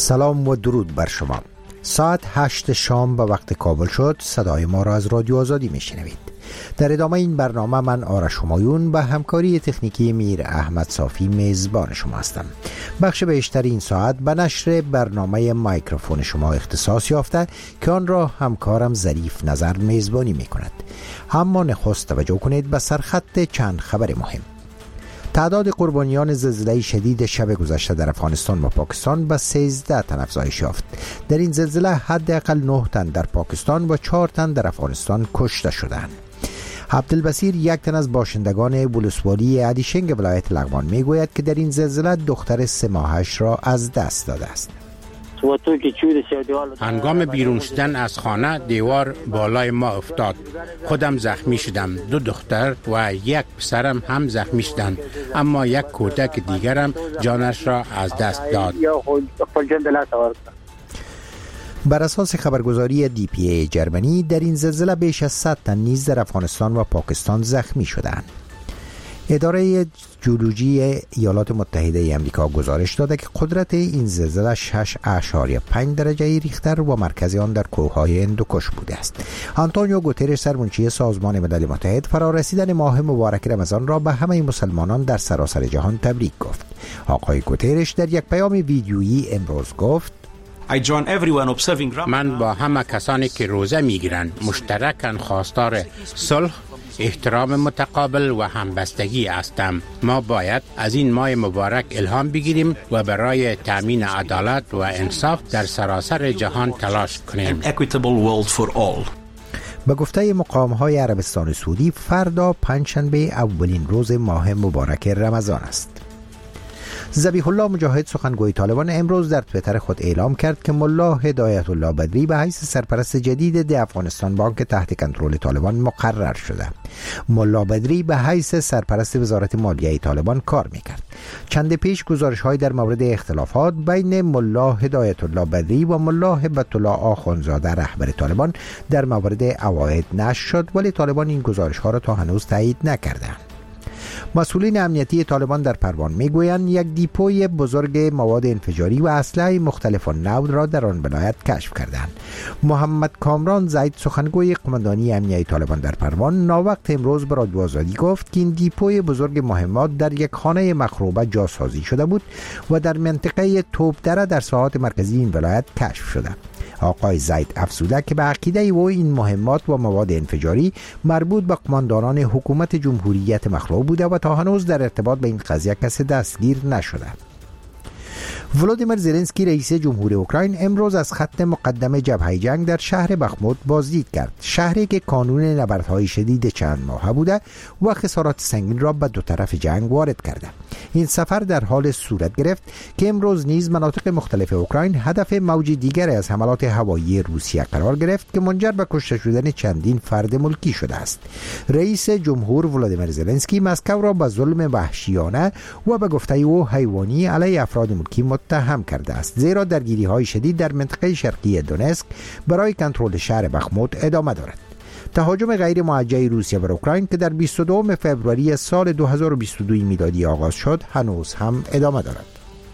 سلام و درود بر شما. ساعت 8 شام به وقت کابل شد. صدای ما را از رادیو آزادی میشنوید. در ادامه این برنامه من آرش همایون به همکاری تکنیکی میر احمد صافی میزبان شما هستم. بخش بیشتر این ساعت به نشر برنامه مایکروفون شما اختصاص یافته که آن را همکارم ظریف نظر میزبانی میکند. اما نخست توجه کنید به سرخط چند خبر مهم. تعداد قربانیان زلزله شدید شب گذشته در افغانستان و پاکستان به 13 تن افزایش یافت. در این زلزله حداقل 9 تن در پاکستان و 4 تن در افغانستان کشته شدند. عبدالبصیر، یک تن از باشندگان بولسوالی ادیشنگ ولایت لغمان میگوید که در این زلزله دختر 3 ماهش را از دست داده است. هنگام بیرون شدن از خانه دیوار بالای ما افتاد. خودم زخمی شدم. 2 دختر و 1 پسرم هم زخمی شدند، اما 1 کودک دیگرم جانش را از دست داد. بر اساس خبرگزاری DPA جرمنی در این زلزله بیش از 100 تن نیز در افغانستان و پاکستان زخمی شدند. اداره جیولوژی ایالات متحده امریکا گزارش داده که قدرت این زلزله 6.5 درجه ریختر و مرکز آن در کوههای هندوکش بوده است. آنتونیو گوترش، سرمنشی سازمان ملل متحد، فرارسیدن ماه مبارک رمضان را به همه مسلمانان در سراسر جهان تبریک گفت. آقای گوترش در یک پیام ویدیویی امروز گفت: من با همه کسانی که روزه میگیرند مشترکاً خواستار صلح، احترام متقابل و همبستگی هستم. ما باید از این ماه مبارک الهام بگیریم و برای تامین عدالت و انصاف در سراسر جهان تلاش کنیم. به گفته مقام‌های عربستان سعودی، فردا پنجشنبه اولین روز ماه مبارک رمضان است. ذبیح الله مجاهد، سخنگوی طالبان، امروز در توییتر خود اعلام کرد که ملا هدایت الله بدری به حیث سرپرست جدید ده افغانستان بانک تحت کنترل طالبان مقرر شده. ملا بدری به حیث سرپرست وزارت مالیه طالبان کار میکرد. چند پیش گزارش‌های در مورد اختلافات بین ملا هدایت الله بدری و ملا هبت الله آخوندزاده رهبر طالبان در مورد عواید نشر شد، ولی طالبان این گزارش‌ها را تا هنوز تایید نکردند. مسئولین امنیتی طالبان در پروان میگویند یک دیپوی بزرگ مواد انفجاری و اسلحه مختلف النوع را در آن ولایت کشف کردند. محمد کامران زید، سخنگوی قماندانی امنیتی طالبان در پروان، ناوقت امروز به رادیو آزادی گفت که این دیپوی بزرگ مهمات در یک خانه مخروبه جاسازی شده بود و در منطقه توپدره در ساحات مرکزی این ولایت کشف شده. آقای زید افزوده که به عقیده او این مهمات و مواد انفجاری مربوط به قماندانان حکومت جمهوریت مخلوع بوده و تا هنوز در ارتباط به این قضیه کسی دستگیر نشده. ولودیمیر زلنسکی، رئیس جمهوری اوکراین، امروز از خط مقدم جبهه جنگ در شهر بخموت بازدید کرد، شهری که کانون نبردهای شدید چند ماهه بوده و خسارات سنگین را به 2 طرف جنگ وارد کرده. این سفر در حال صورت گرفت که امروز نیز مناطق مختلف اوکراین هدف موج دیگر از حملات هوایی روسیه قرار گرفت که منجر به کشته شدن چندین فرد ملکی شده است. رئیس جمهور ولودیمیر زلنسکی مسکو را به ظلم وحشیانه و به گفته او حیوانی علیه افراد ملکی متهم کرده است، زیرا درگیری‌های شدید در منطقه شرقی دونسک برای کنترل شهر بخموت ادامه دارد. تهاجم غیر موجه روسیه بر اوکراین که در 22 فوریه سال 2022 میلادی آغاز شد هنوز هم ادامه دارد.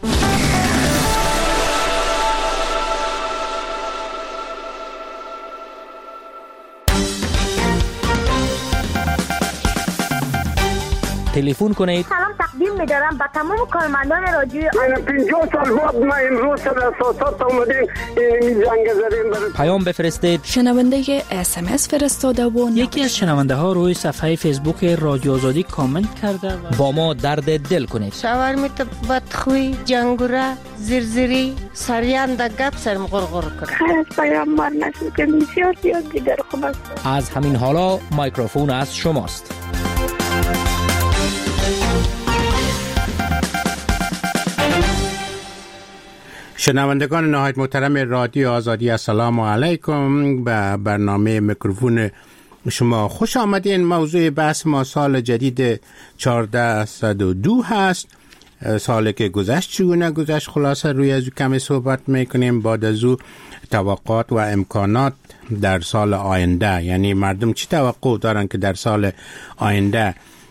تلفن کنید. سلام تقدیم می‌دارم به تمام کارمندان رادیو. 50 سال بعد ما امروز در اساسات اومدیم این جنگ زدیم. پیام بفرستید. شنونده SMS فرستاده و یکی از شنونده ها روی صفحه فیسبوک رادیو آزادی کامنت کرده و با ما درد دل کنید. شاورمیت بدخوی، جنگوره، زرزری، سریان گپ سرم غرغر کنه. خیر پیام مار نشد که بسیار زیاد دیگر خوب است. از همین حالا مایکروفون از شماست. شنوندگان نهایت محترم رادیو آزادی، السلام علیکم. به برنامه میکروفون شما خوش آمدین. موضوع بحث ما سال جدید 1402 هست. سالی که گذشت چگونه گذشت، خلاصه روی از کمی صحبت میکنیم. بعد از او توقعات و امکانات در سال آینده، یعنی مردم چی توقع دارن که در سال آینده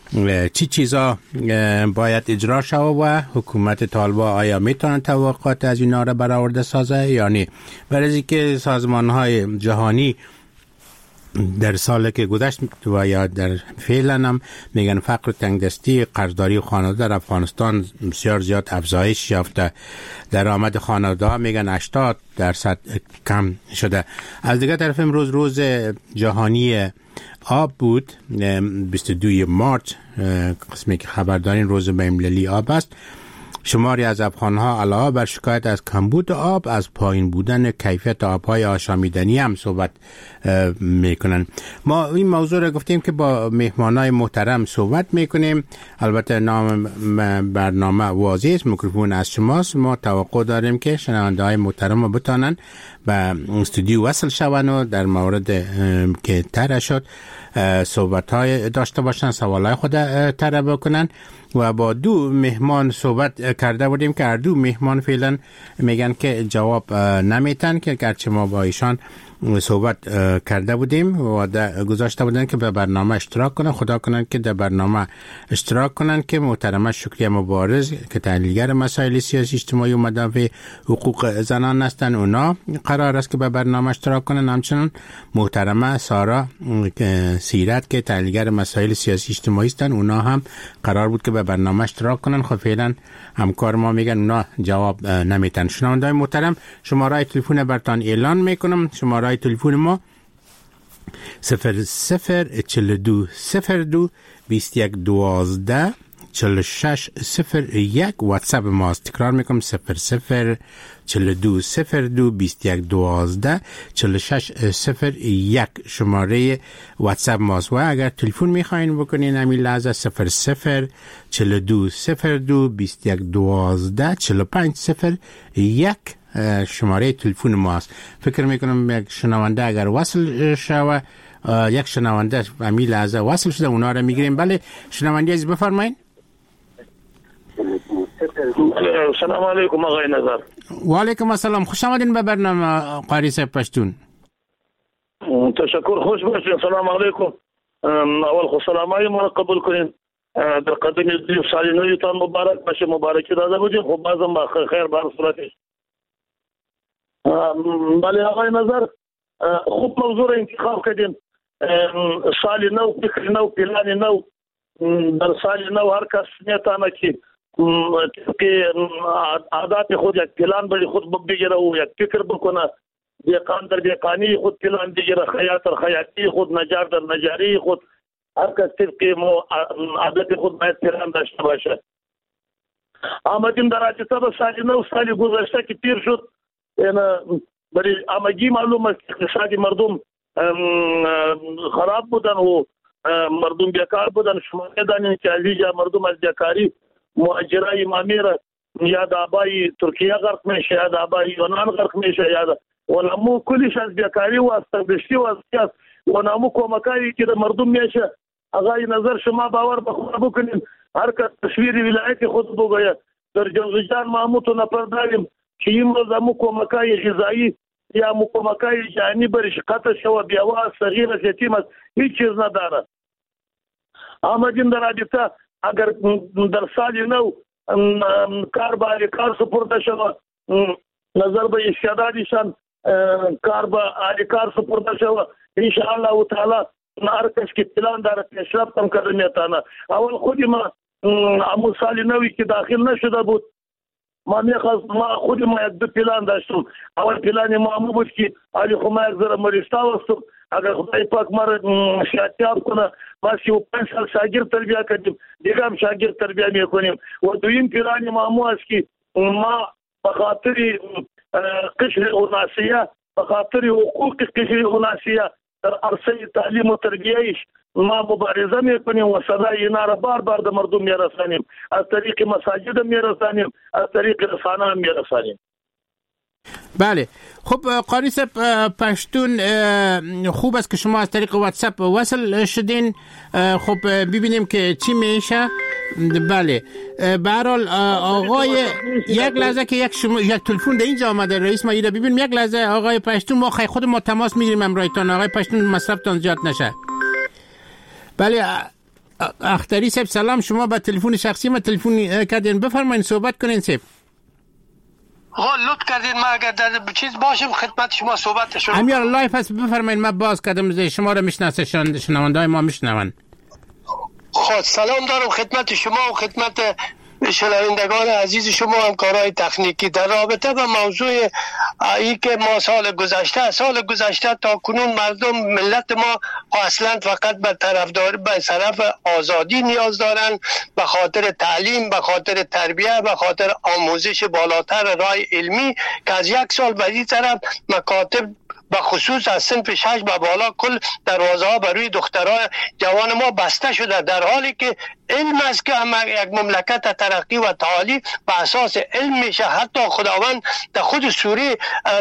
چی چیزا باید اجرا شود و حکومت طالبان آیا میتونن توقعات از اینا را برآورده سازه یا نه؟ برای اینکه سازمان‌های جهانی در سال که گذشت و یا در فعلا هم میگن فقر و تنگدستی، قرضداری خانواده در افغانستان بسیار زیاد افزایش یافته، درآمد خانواده ها میگن 80% کم شده. از دیگه طرف امروز روز جهانی آب بود، 22 مارچ قسمی که خبر دارین روز بین‌المللی آب است. شماری از افغان‌ها علاوه بر شکایت از کمبود آب از پایین بودن کیفیت آب‌های آشامیدنی هم صحبت میکنن. ما این موضوع را گفتیم که با مهمانای محترم صحبت میکنیم. البته نام برنامه واضح است، میکروفون از شماست. ما توقع داریم که شنونده‌های محترم بتانن به استودیو وصل شون و در مورد که طرح شد صحبت‌های داشته باشن، سوالای خود طرح بکنن. و با دو مهمان صحبت کرده بودیم که هر دو مهمان فعلا میگن که جواب نمیتن، که گرچه ما با ایشان صحبت کرده بودیم و گذاشته بودن که به برنامه اشتراک کنن. خدا کنن که در برنامه اشتراک کنن که محترمه شکریه مبارز که تحلیلگر مسائل سیاسی اجتماعی و مدافع حقوق زنان هستن، اونا قرار است که به برنامه اشتراک کنن. همچنان محترمه سارا سیرت که تحلیلگر مسائل سیاسی اجتماعی هستن، اونا هم قرار بود که به برنامه اشتراک کنن. خب فعلا همکار ما میگن اونا جواب نمیتن. شنونده‌های محترم، شماره تلفن برتان اعلان میکنم. شماره تلفن ما 004202 2112 4601 واتساپ ماست. تکرار میکنم 004202 2112 4601 شماره واتساپ ماست. و اگر تلفن میخواین بکنین همین لحظه 004202 2112 4501 شماره تلفن ماست. فکر میکنم یک شنونده اگر وصل شوه، یک شنونده همین لحظه وصل شده، اونا رو میگیریم. بله شنونده عزیز بفرمایید. سلام علیکم آقای نظر. و علیکم السلام، خوش آمدین به برنامه قاری صاحب پشتون. تشکر، خوش باشین. سلام علیکم. اول خو سلامای ما قبول کنین. در قدم ضیوف سال نویتان مبارک باشه، مبارکی داده بودیم. خب بازم با خیر بر صورتش. بله آقای نظر، خوب موضوع انتخاب کردین. سال نو، فکر نو، پلان نو. در سال نو هر کس میتونه که عادات خود یک پلان بری خود بگیره و یک فکر بکنه. دیقان در دیقانی خود پلان بگیره، خیاط در خیاطی خود، نجار در نجاری خود. هر کس طبق عادت خود باید پلان داشته باشه. آمدیم در رابطه با سال نو، سال گذشته که تیر شد، برای آمگی معلوم است اقتصادی مردم خراب بودن و مردم بیکار بودن. شما میدانین که عزیزا مردم از بیکاری مهاجرای مامیره یا د آبای ترکیه غرق میشه یا د آبای یونان غرق میشه یا ونامو کلیش از بیکاری و از تنگدستی و از سیاست ونامو کمکایی که د مردم میشه. آقای نظر شما باور بکنین هر کس تصویر ولایت خود بگوید در جوزجان محمود نفر داریم که این روز همو کمکای غذایی یا مکمکای جانی برش قطع شو بیاوا صغیر یتیم است، هیچ چیز نداره. آمدیم در رابطه اگر در سال نو کار با کار سپرده شد، نظر به استعدادشان کار با کار سپرده شد، انشاءالله تعالی هر کس که پلان داره پیشرفت هم کرده میتونه. اول خودی ما امو سال نوی که داخل نشده بود، ما خودی ما یک دو پلان داشتم. اول پلان ما همو بود که علی خمه یک ذره مریشتا وستم، اگر خدای پاک ما شاتیاب کنه ما 35 سال شاگرد تربیه کردیم، دیگه هم شاگرد تربیه میکنیم. و دویم پلان ما همو است که ما بخاطر قشر اوناسیه، بخاطر حقوق قشر اوناسیه در عرصه تعلیم و تربیهش ما مبارزه میکنیم و صدای اینا را بار بار در مردم میرسانیم، از طریق مساجد میرسانیم، از طریق رسانه میرسانیم. بله خب قاری صاحب پشتون خوب است که شما از طریق واتساپ وصل شدین. خب ببینیم که چی میشه. بله به هر حال آقای یک لحظه که یک تلفن در اینجا آمده رئیس ما ایره ببینیم. یک لحظه آقای پشتون ما خود ما تماس میگیریم امرایتان. آقای پشتون مصرفتان زیاد نشه. بله اختری صاحب سلام، شما با تلفن شخصی ما تلفن کردین، بفرمایید صحبت کنین صاحب. لطف کردین ما اگر در چیز باشم خدمت شما صحبت شروع. امیار لایف هست، بفرمایید. ما باز کردم شما رو میشناسه، شنونده‌های ما میشنون. خب سلام دارم خدمت شما و خدمت شنوندگان عزیز شما، همکارای تکنیکی. در رابطه با موضوع ای که ما سال گذشته تا کنون مردم ملت ما اصلا فقط به طرفداری به طرف آزادی نیاز دارن، به خاطر تعلیم، به خاطر تربیه، به خاطر آموزش بالاتر راه علمی که از یک سال به این طرف مکاتب به خصوص از صنف 6 به بالا کل دروازه ها بر روی دخترای جوان ما بسته شده، در حالی که علم است که یک مملکت ترقی و تعالی به اساس علم میشه. حتی خداوند در خود سوره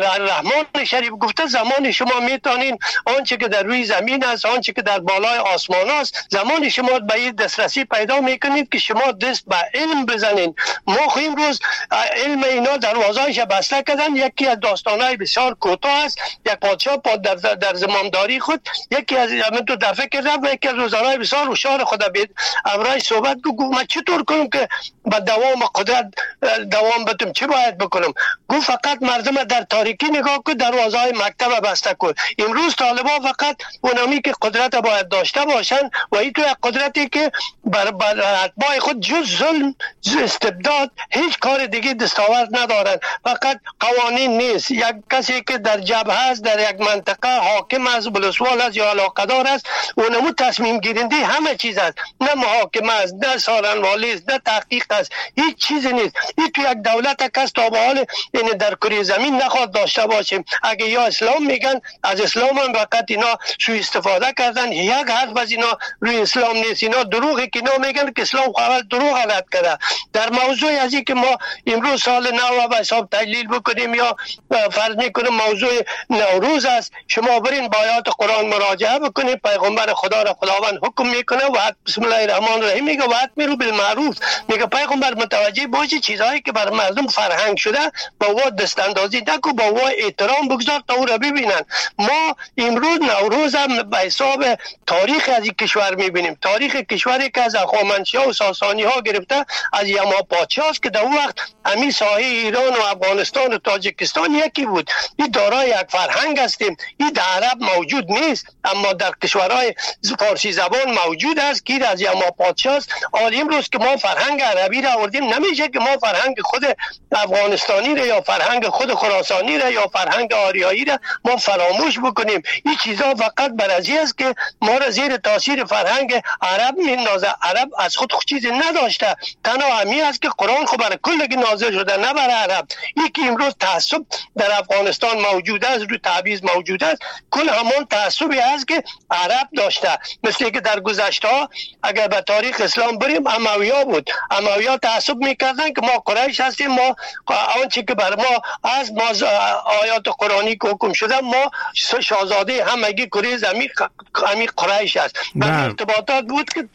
رحمان شریف گفته زمان شما میتونین آنچه که در روی زمین است، آنچه که در بالای آسمان است، زمان شما به این دسترسی پیدا میکنید که شما دست به علم بزنین. ما خو امروز علم اینا دروازه‌اش بسته کردن. یکی از داستانهای بسیار کوتاه است، یک پادشاه در زمامداری خود یکی از تو در فکر رفت و یکی از وزرای بسیار هوشیار خود به امرای صحبت گفت من چطور کنم که با دوام قدرت دوام بتم، چی باید بکنم؟ گفت فقط مردم در تاریکی نگاه کن، دروازه های مکتب بسته کن. امروز طالبان فقط اونامی که قدرت باید داشته باشن و این تو قدرتی که بر اتباع خود جز ظلم، استبداد، هیچ کار دیگه دستاورد ندارن. فقط قوانین نیست، یک کسی که در جبهه است، در یک منطقه حاکم است، بلسوال است یا علاقه‌دار است، اونمو تصمیم گیرنده همه چیز است، نه محاکمه است، نه سالنوالی است، نه تحقیق است، هیچ چیزی نیست. این تو یک دولت کس تا به حال یعنی در کره زمین نخواد داشته باشیم. اگه یا اسلام میگن، از اسلام هم فقط اینا سوء استفاده کردن، یک حرف از اینا روی اسلام نیست. اینا دروغی که اینا میگن که اسلام اول دروغ رد کرده. در موضوع از این که ما امروز سال نو به حساب تحلیل بکنیم یا فرض میکنیم موضوع نوروز است، شما برین با آیات قرآن مراجعه بکنید. پیغمبر خدا را خداوند حکم میکنه و بسم الله الرحمن الرحیم میگه و امروا بالمعروف. میگه پیغمبر متوجه باشی چیزهایی که بر مردم فرهنگ شده با او دست اندازی نکو، با او احترام بگذار تا او را ببینن. ما امروز نوروز هم به حساب تاریخ از این کشور میبینیم، تاریخ کشوری که از هخامنشی‌ها و ساسانی‌ها گرفته از یما پادشاست که در اون وقت همین ساحه ایران و افغانستان و تاجیکستان یکی بود. این دارای یک فرهنگ هستیم. این در عرب موجود نیست اما در کشورهای فارسی زبان موجود است که از یما پادشاست. حالا امروز که ما فرهنگ عربی را آوردیم، نمیشه که ما فرهنگ خود افغانستانی را یا فرهنگ خود خراسانی را یا فرهنگ آریایی را ما فراموش بکنیم. این چیزا فقط بر از این است که ما را زیر تاثیر فرهنگ عرب میندازه. عرب از خود چیزی نداشته، تنها همین است که قرآن خو برای کل نازل شده، نه برای عرب. این که امروز تعصب در افغانستان موجود است، رو تبعیض موجود است، کل همان تعصبی است که عرب داشته. مثل که در گذشته ها اگر به تاریخ اسلام بریم، امویا بود. امویا تعصب میکردن که ما قریش هستیم، ما آنچه که بر ما از ما آیات قرآنی که حکم شده، ما شاهزاده همگی کره زمین همین قریش است. به ارتباطات بود که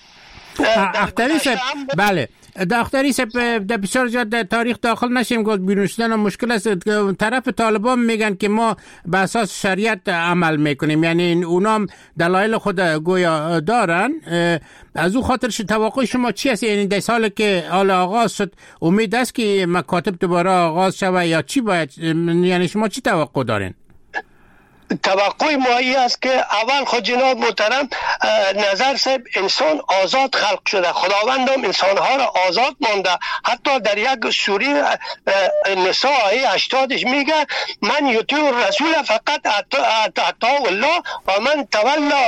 اختری صاحب، بله دختری صاحب، در بسیار زیاد در تاریخ داخل نشیم، گفت بیرون شدن مشکل است. طرف طالبان میگن که ما به اساس شریعت عمل میکنیم، یعنی اونام دلایل خود گویا دارن. از او خاطر توقع شما چی است؟ یعنی در سال که حال آغاز شد امید است که مکاتب دوباره آغاز شود یا چی باید، یعنی شما چی توقع دارین؟ توقع مایی است که اول خود جناب محترم نظر صاحب انسان آزاد خلق شده، خداوند هم انسانها را آزاد مانده. حتی در یک سوره نساء آیه 80 میگه من یطیع الرسول فقط اطاع الله و من تولا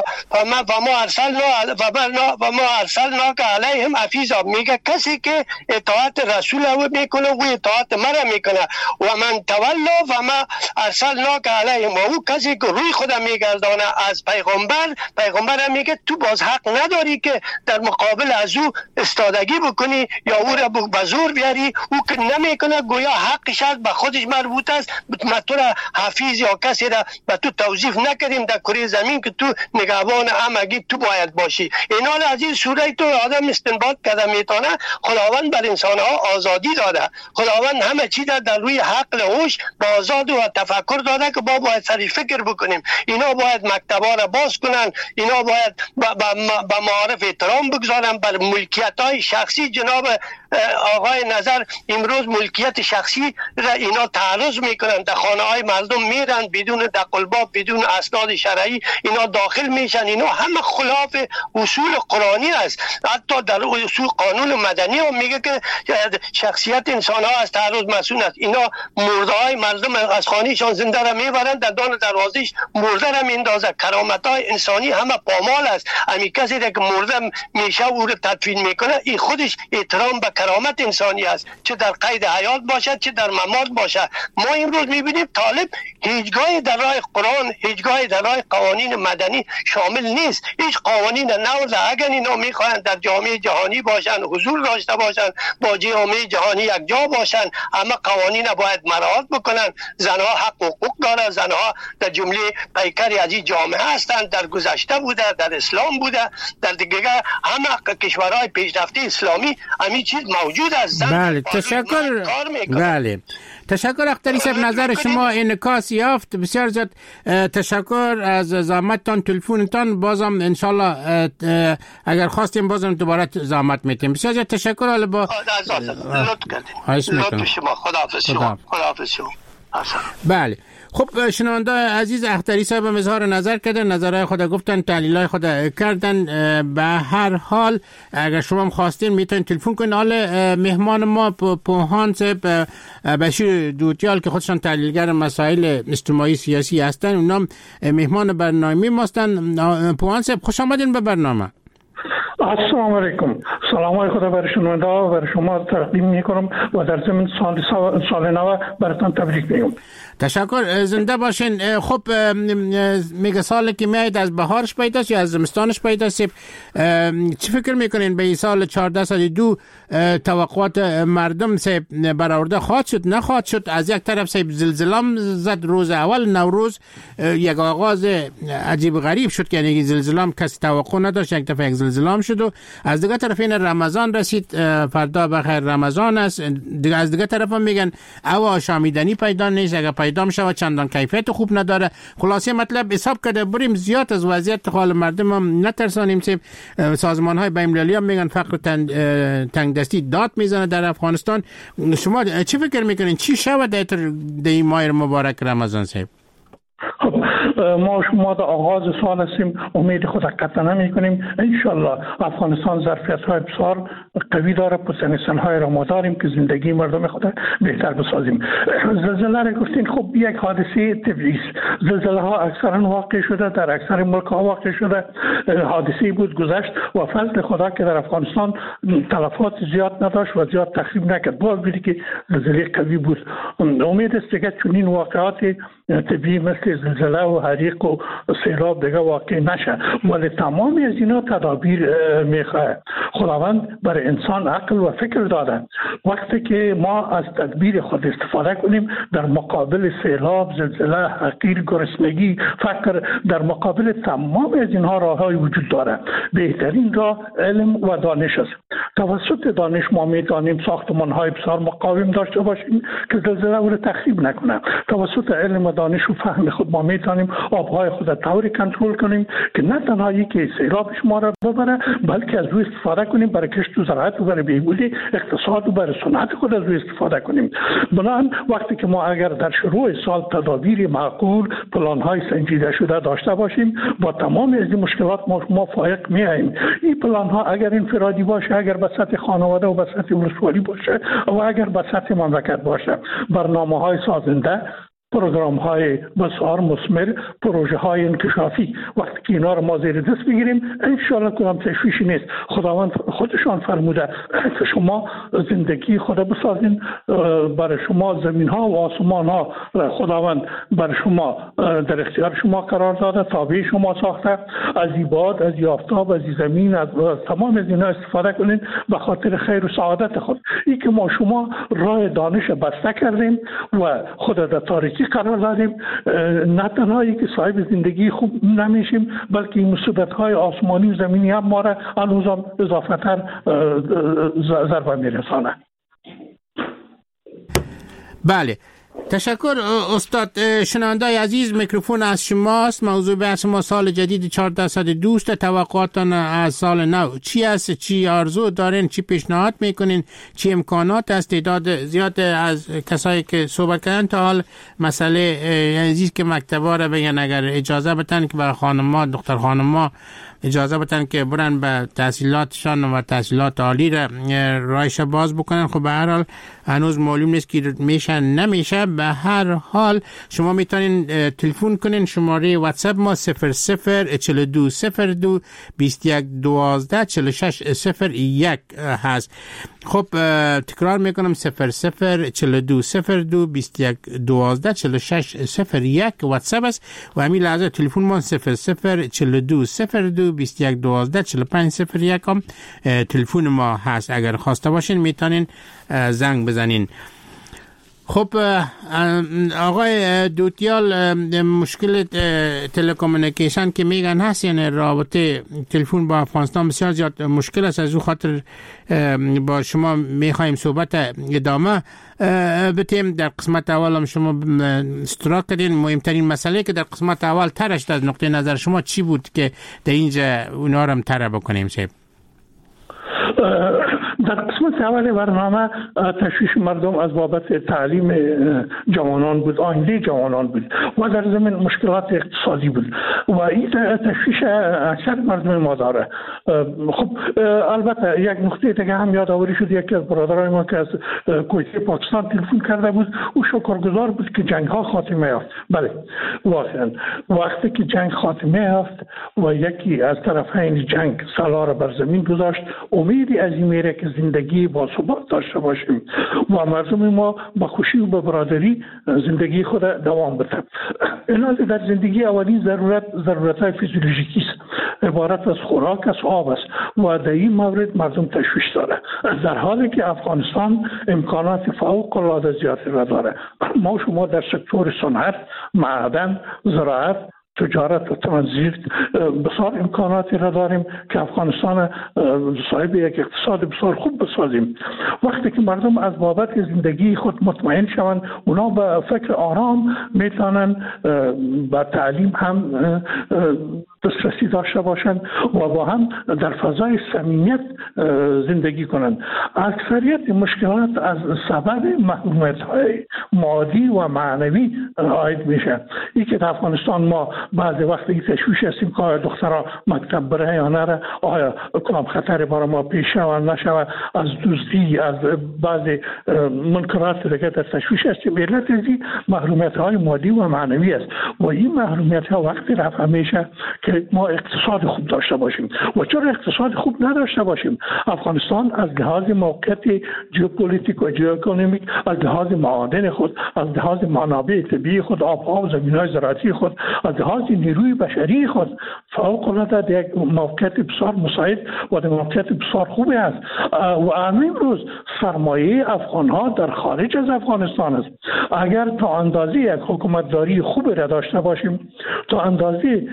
فما ارسلناک علیهم حفیظا. میگه کسی که اطاعت رسول او میکنه و اطاعت مرا میکنه، و من تولا فما ارسلناک علیهم، و او کسی که روی خودم میگردانه از پیغمبر میگه تو باز حق نداری که در مقابل از او استادگی بکنی یا او را به زور بیاری. او که نمیکنه گویا حقش است به خودش مربوط است. ما تو را حفیظ یا کسی را به تو توظیف نکردیم در کره زمین که تو نگهبان همگی تو باید باشی. اینا از این سوره تو آدم استنباط کرده میتونه خداوند بر انسانها آزادی داده. خداوند همه چیز در روی عقل هوش به آزاد و تفکر داده که با باید سری فکر بکنیم. اینا باید مکتبا را باز کنن، اینا باید به معارف احترام بگذارن، بر ملکیت های شخصی. جناب آقای نظر امروز ملکیت شخصی را اینا تعرض میکنن، در خانه های مردم میرن بدون دقلباب، بدون اسناد شرعی اینا داخل میشن. اینا همه خلاف اصول قرآنی است. حتی در اصول قانون مدنی هم میگه که شخصیت انسان ها از تعرض مسئول است. اینا مرده های مردم از خانهشان زنده را میبرن، در دان دروازش مرده را میندازه. کرامت های انسانی همه پامال است. همین کسی که مرده میشه او را تدفین میکنه، این خودش احترام به کرامت انسانی است، چه در قید حیات باشد چه در ممات باشد. ما امروز میبینیم طالب هیچگاهی در راه قرآن، هیچگاهی در راه قوانین مدنی شامل نیست. هیچ قوانین نو اگر اینا میخواهند در جامعه جهانی باشن، حضور داشته باشن، با جامعه جهانی یک جا باشن، همه قوانین باید مراعات بکنن. زنها حق و حقوق دارن، زنها در جمله پیکری از این جامعه هستند، در گذشته بوده، در اسلام بوده، در دیگه همه کشورهای پیشرفته اسلامی همین چیز موجود است. بله تشکر. بله تشکر اختری صاحب، نظر شما انعکاس یافت. بسیار زیاد تشکر از زحمتتان، تلفنتان. بازم انشالله اگر خواستیم بازم دوباره زحمت میتیم. بسیار زیاد تشکر. حالا با لطف شما. خداحافظ شما. خداحافظ شما. بله خب شنونده عزیز، اختری صاحب هم اظهار نظر کردن، نظرهای خود گفتن، تحلیلای خود کردن. به هر حال اگر شما هم خواستین میتونید تلفن کنید. حال مهمان ما پوهان صاحب بشیر دوتیال که خودشان تحلیلگر مسائل اجتماعی سیاسی هستن، اونا مهمان برنامه ما هستن. پوهان صاحب خوش آمدین به برنامه. السلام علیکم. سلام خدا بر شنونده و بر شما تقدیم میکنم و در ضمن سال نو براتون تبریک میگم. تشکر، زنده باشین. خب میگه سالی که میاد از بهارش پیداست یا از زمستانش پیداست؟ چی فکر میکنین به این سال 1402 توقعات مردم برآورده خواهد شد نخواهد شد؟ از یک طرف زلزله زد روز اول نوروز، یک آغاز عجیب غریب شد که یعنی زلزله کسی توقع نداشت، یک دفعه یک زلزله شد. و از دیگه طرف این رمضان رسید، فردا بخیر رمضان است. از دیگه طرف هم میگن او آشامیدنی پیدا نیست، اگر پیدا میشه چندان کیفیت خوب نداره. خلاصه مطلب حساب کرده بریم زیاد از وضعیت حال مردم هم نترسانیم. سازمان های بین‌المللی هم میگن فقر تنگ دستی داد میزنه در افغانستان. شما چی فکر میکنین چی شود در این ماه مبارک رمضان صاحب؟ ما شما در آغاز سال هستیم، امید خود قطع نمی کنیم. انشالله افغانستان ظرفیت های بسیار قوی داره، پوتنسیال های را ما داریم که زندگی مردم خود بهتر بسازیم. زلزله را گفتین، خب یک حادثه طبیعی است. زلزله ها اکثرا واقع شده، در اکثر ملک ها واقع شده. حادثه بود گذشت و فضل خدا که در افغانستان تلفات زیاد نداشت و زیاد تخریب نکرد. باز بیدی که زلزله قوی بود. امید است که چنین واقعات طبیعی مثل زلزله و حریق و سیلاب دیگه واقع نشه، ولی تمامی از اینا تدابیر میخواه. خداوند برای انسان عقل و فکر داده. وقتی که ما از تدبیر خود استفاده کنیم در مقابل سیلاب، زلزله، حقیر، گرسنگی، فقر، در مقابل تمام از اینها راههای وجود داره. بهترین راه علم و دانش است. توسط دانش ما میتونیم ساختمان‌های بسیار مقاوم داشته باشیم که زلزله او را تخریب نکنه. توسط علم و دانش و فهم خود ما میتونیم آبهای خود را طوری کنترل کنیم که نه تنها که سیلاب شما را ببره، بلکه از روی استفاده کنیم برای کشت و زراعت و برای بهبود اقتصاد و برای صنعت خود از روی استفاده کنیم. بنابراین وقتی که ما اگر در شروع سال تدابیر معقول، پلان‌های سنجیده شده داشته باشیم، با تمام از این مشکلات ما فائق میاییم. این پلان‌ها اگر انفرادی باشه، اگر به سطح خانواده و به سطح ولسوالی باشه و اگر به سطح مملکت باشه، برنامه‌های سازنده، پروگرام های بسیار مثمر، پروژه های انکشافی، وقتی که اینا رو ما زیر دست بگیریم انشالله کدام تشویشی نیست. خداوند خودشان فرموده که شما زندگی خود بسازین، برای شما زمین ها و آسمان ها خداوند برای شما در اختیار شما قرار داده، تابع شما ساخته. از این باد، از این آفتاب، از این زمین، از تمام از اینا استفاده کنین به خاطر خیر و سعادت خود. این که ما شما راه دانش بسته کردیم و خود در تاریکی قرار دادیم، نه تنها که صاحب زندگی خوب نمیشیم، بلکه این مصیبت‌های آسمانی و زمینی هم ما را هنوزم اضافتر ضربه میرسانه. بله تشکر استاد. شنوندای عزیز، میکروفون از شماست. موضوع بحث ما سال جدید 1400 دوست. توقعاتتان از سال نو چی است؟ چی آرزو دارین؟ چی پیشنهاد میکنین؟ چی امکانات است؟ تعداد زیاد از کسایی که صحبت کردن تا حال مسئله عزیز که مکتبا را بگن اگر اجازه بدن که به خانم‌ها، دختر خانم‌ها اجازه بدن که برن به تحصیلاتشان و تحصیلات عالی را رایش باز بکنن. خب به هر حال هنوز معلوم نیست که میشه نمیشه. به هر حال شما میتونین تلفن کنین. شماره واتساپ ما 004202 2112 4601 هست. خب تکرار میکنم 004202 2112 4601 واتساپ است و همین لحظه تلفن ما 004202 2112 4501 هم تلفن ما هست. اگر خواسته باشین میتونین زنگ بزنین. خب آقای دوتیال، مشکل تلکومونیکیشن که میگن هست، یعنی رابطه تلفن با افغانستان بسیار زیاد مشکل است. از او خاطر با شما میخوایم صحبت ادامه بتیم. در قسمت اول هم شما اشتراک کردین. مهمترین مسئله که در قسمت اول ترش از نقطه نظر شما چی بود که در اینجا اونا رو هم تره بکنیم؟ در قسمت اول برنامه تشویش مردم از بابت تعلیم جوانان بود، آینده جوانان بود و در ضمن مشکلات اقتصادی بود و این تشویش اکثر مردم ما داره. خب البته یک نقطه دیگه هم یادآوری شد. یکی از برادرای ما که از کویت پاکستان تلفن کرده بود، او شکرگزار بود که جنگ ها خاتمه یافت. بله واقعا وقتی که جنگ خاتمه یافت و یکی از طرفین جنگ سالار بر زمین گذاشت، امیدی از این میره که زندگی با ثبات داشته باشیم و مردم ما با خوشی و با برادری زندگی خود دوام بده. اینا در زندگی اولین ضرورت‌های فیزیولوژیکی است، عبارت از خوراک، از آب است و در این مورد مردم تشویش داره، در حالی که افغانستان امکانات فوق‌العاده زیادی را داره. ما شما در سکتور صنعت، معدن، زراعت، تجارت و ترانزیت بسیار امکاناتی را داریم که افغانستان صاحب یک اقتصاد بسیار خوب بسازیم. وقتی که مردم از بابت زندگی خود مطمئن شوند، اونا به فکر آرام میتونن با تعلیم هم دسترسی داشته باشند و با هم در فضای صمیمیت زندگی کنند. اکثریت مشکلات از سبب محرومیت‌های مادی و معنوی عاید میشه. این که در افغانستان ما بعضی وقتی تشویش هستیم که آیا دخترها مکتب بره یا نره، آیا کدام خطری برای ما پیش شود نشود، از دزدی، از بعضی منکرات دیگه در تشویش هستیم. علت ازی محرومیت‌های مادی و معنوی است و این محرومیت‌ها وقتی رفع میشه که ما اقتصاد خوب داشته باشیم. و چرا اقتصاد خوب نداشته باشیم؟ افغانستان از لحاظ موقعیت ژئوپلیتیک و ژئواکونومیک، از لحاظ معادن خود، از لحاظ منابع طبیعی خود، آب‌ها و زمین‌های زراعتی خود، از لحاظ نیروی بشری خود فوق‌العاده در یک موقعیت بسیار مساعد و در موقعیت بسیار خوبی است. و امروز سرمایه افغان‌ها در خارج از افغانستان است. اگر تا اندازه یک حکومتداری خوب را داشته باشیم، تا اندازه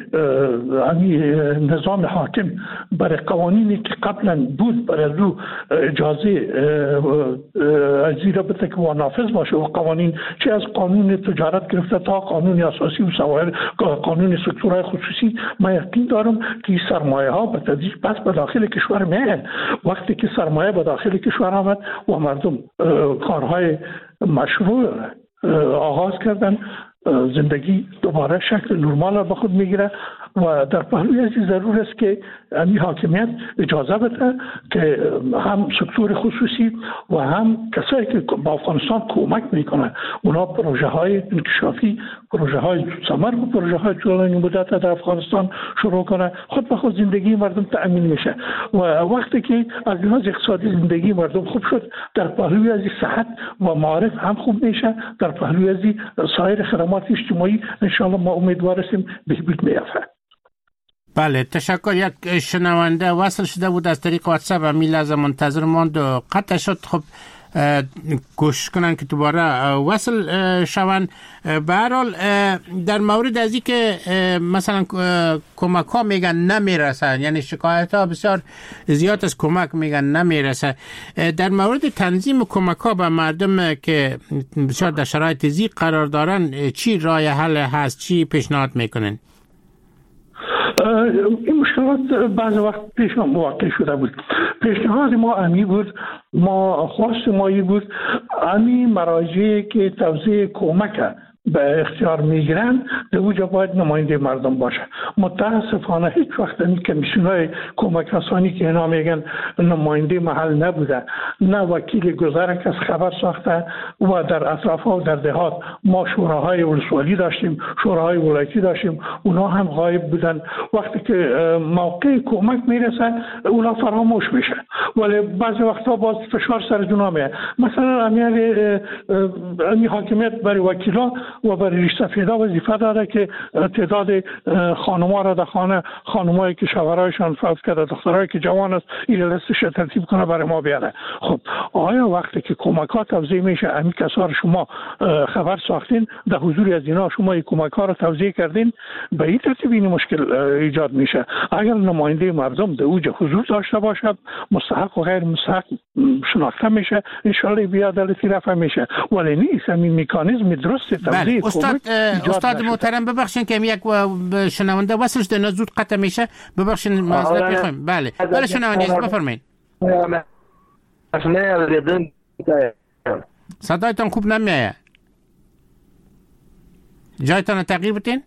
نظام حاکم برای قوانینی که قبلا بود برای دو اجازه زیرا بده که نافذ باشه و قوانین چه از قانون تجارت گرفته تا قانون اساسی و سوایر قانون سکتورهای خصوصی، من یقین دارم که این سرمایه ها به تدریج بس به داخل کشور میاد. وقتی که سرمایه به داخل کشور آمد و مردم کارهای مشروع آغاز کردن، زندگی دوباره شکل نرمال را به خود میگیره و در پهلوی از ضرور است که این حاکمیت اجازه بده که هم سکتور خصوصی و هم کسایی که با افغانستان کمک میکنه اونا پروژه های انکشافی، پروژه های ثمر و پروژه های طولانی مدت در افغانستان شروع کنه. خود به خود زندگی مردم تأمین میشه و وقتی که از لحاظ اقتصادی زندگی مردم خوب شد، در پهلوی از صحت و معارف هم خوب میشه، در پهلوی از سایر خدمات اجتماعی ان شاء الله ما امیدوار هستیم بهبود میافته. بله تشکر. یک شنونده وصل شده بود از طریق واتساپ، همین لحظه منتظر ماند و قطع شد. خب گوش کنن که دوباره وصل شون. به هر حال در مورد از این که مثلا کمک ها میگن نمیرسه، یعنی شکایت ها بسیار زیاد از کمک میگن نمیرسه، در مورد تنظیم کمک ها به مردم که بسیار در شرایط ضیق قرار دارن چی راه حل هست، چی پیشنهاد میکنن؟ این مشکلات بعض وقت پیش واقع شده بود. پیشنهاد ما امی بود، ما خواست مایی بود امی مراجعی که توزیع کمک به اختیار میگیرن در اوجا باید نماینده مردم باشه. متاسفانه هیچ وقت این کمیسیون‌های کمک رسانی که اینا میگن نماینده محل نبوده، نه وکیل گذر کس خبر ساخته و در اطراف و در دهات ما شوراهای ولسوالی داشتیم، شوراهای ولایتی داشتیم، اونا هم غایب بودن. وقتی که موقع کمک میرسه اونا فراموش میشه، ولی بعضی وقتا باز فشار سر جونا میاد. مثلا امی حاکمیت برای وکیلا و برای ریش سفیدا وظیفه داره که تعداد خانم‌ها را در خانه، خانمایی که شوهرایشان فوت کرده، دخترایی که جوان است، این لیستش ترتیب کنه برای ما بیاره. خب آیا وقتی که کمک‌ها توزیع میشه امی کسا رو شما خبر ساختین، در حضور از اینا شما این کمک‌ها رو توزیع کردین، به این ترتیب این مشکل ایجاد میشه. اگر نماینده مردم در اوج حضور داشته باشد، مستحق و غیر مستحق شناخته میشه، ان شاء الله بی‌عدالتی رفع میشه. ولی نیست این مکانیزم درست توزیع. استاد محترم ببخشید که یک شنونده وصلش در زود قطع میشه، ببخشید معذرت میخوایم. بله شنونده بفرمایید. صدایتان خوب نمیاد، جایتان تغییر بتین.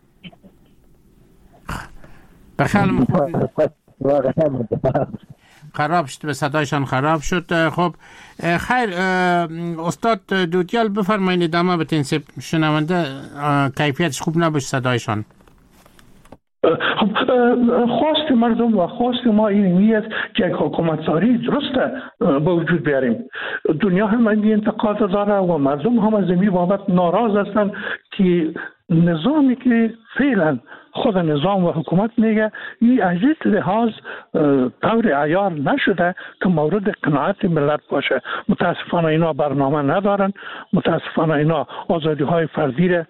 بخیال خراب شد، به صدایشان خراب شد. خب خیر استاد دودیال بفرمایید ادامه بتین، شنونده کیفیتش خوب نباشه صدایشان. خواست مردم و خواست ما این است که یک حکومتداری درست به وجود بیاریم. دنیا هم این انتقاد داره و مردم هم از این بابت ناراض هستند که نظامی که فعلا خود نظام و حکومت میگه این از این لحاظ طور عیار نشده که مورد قناعت ملت باشه. متاسفانه اینا برنامه ندارن، متاسفانه اینا آزادی های فردی را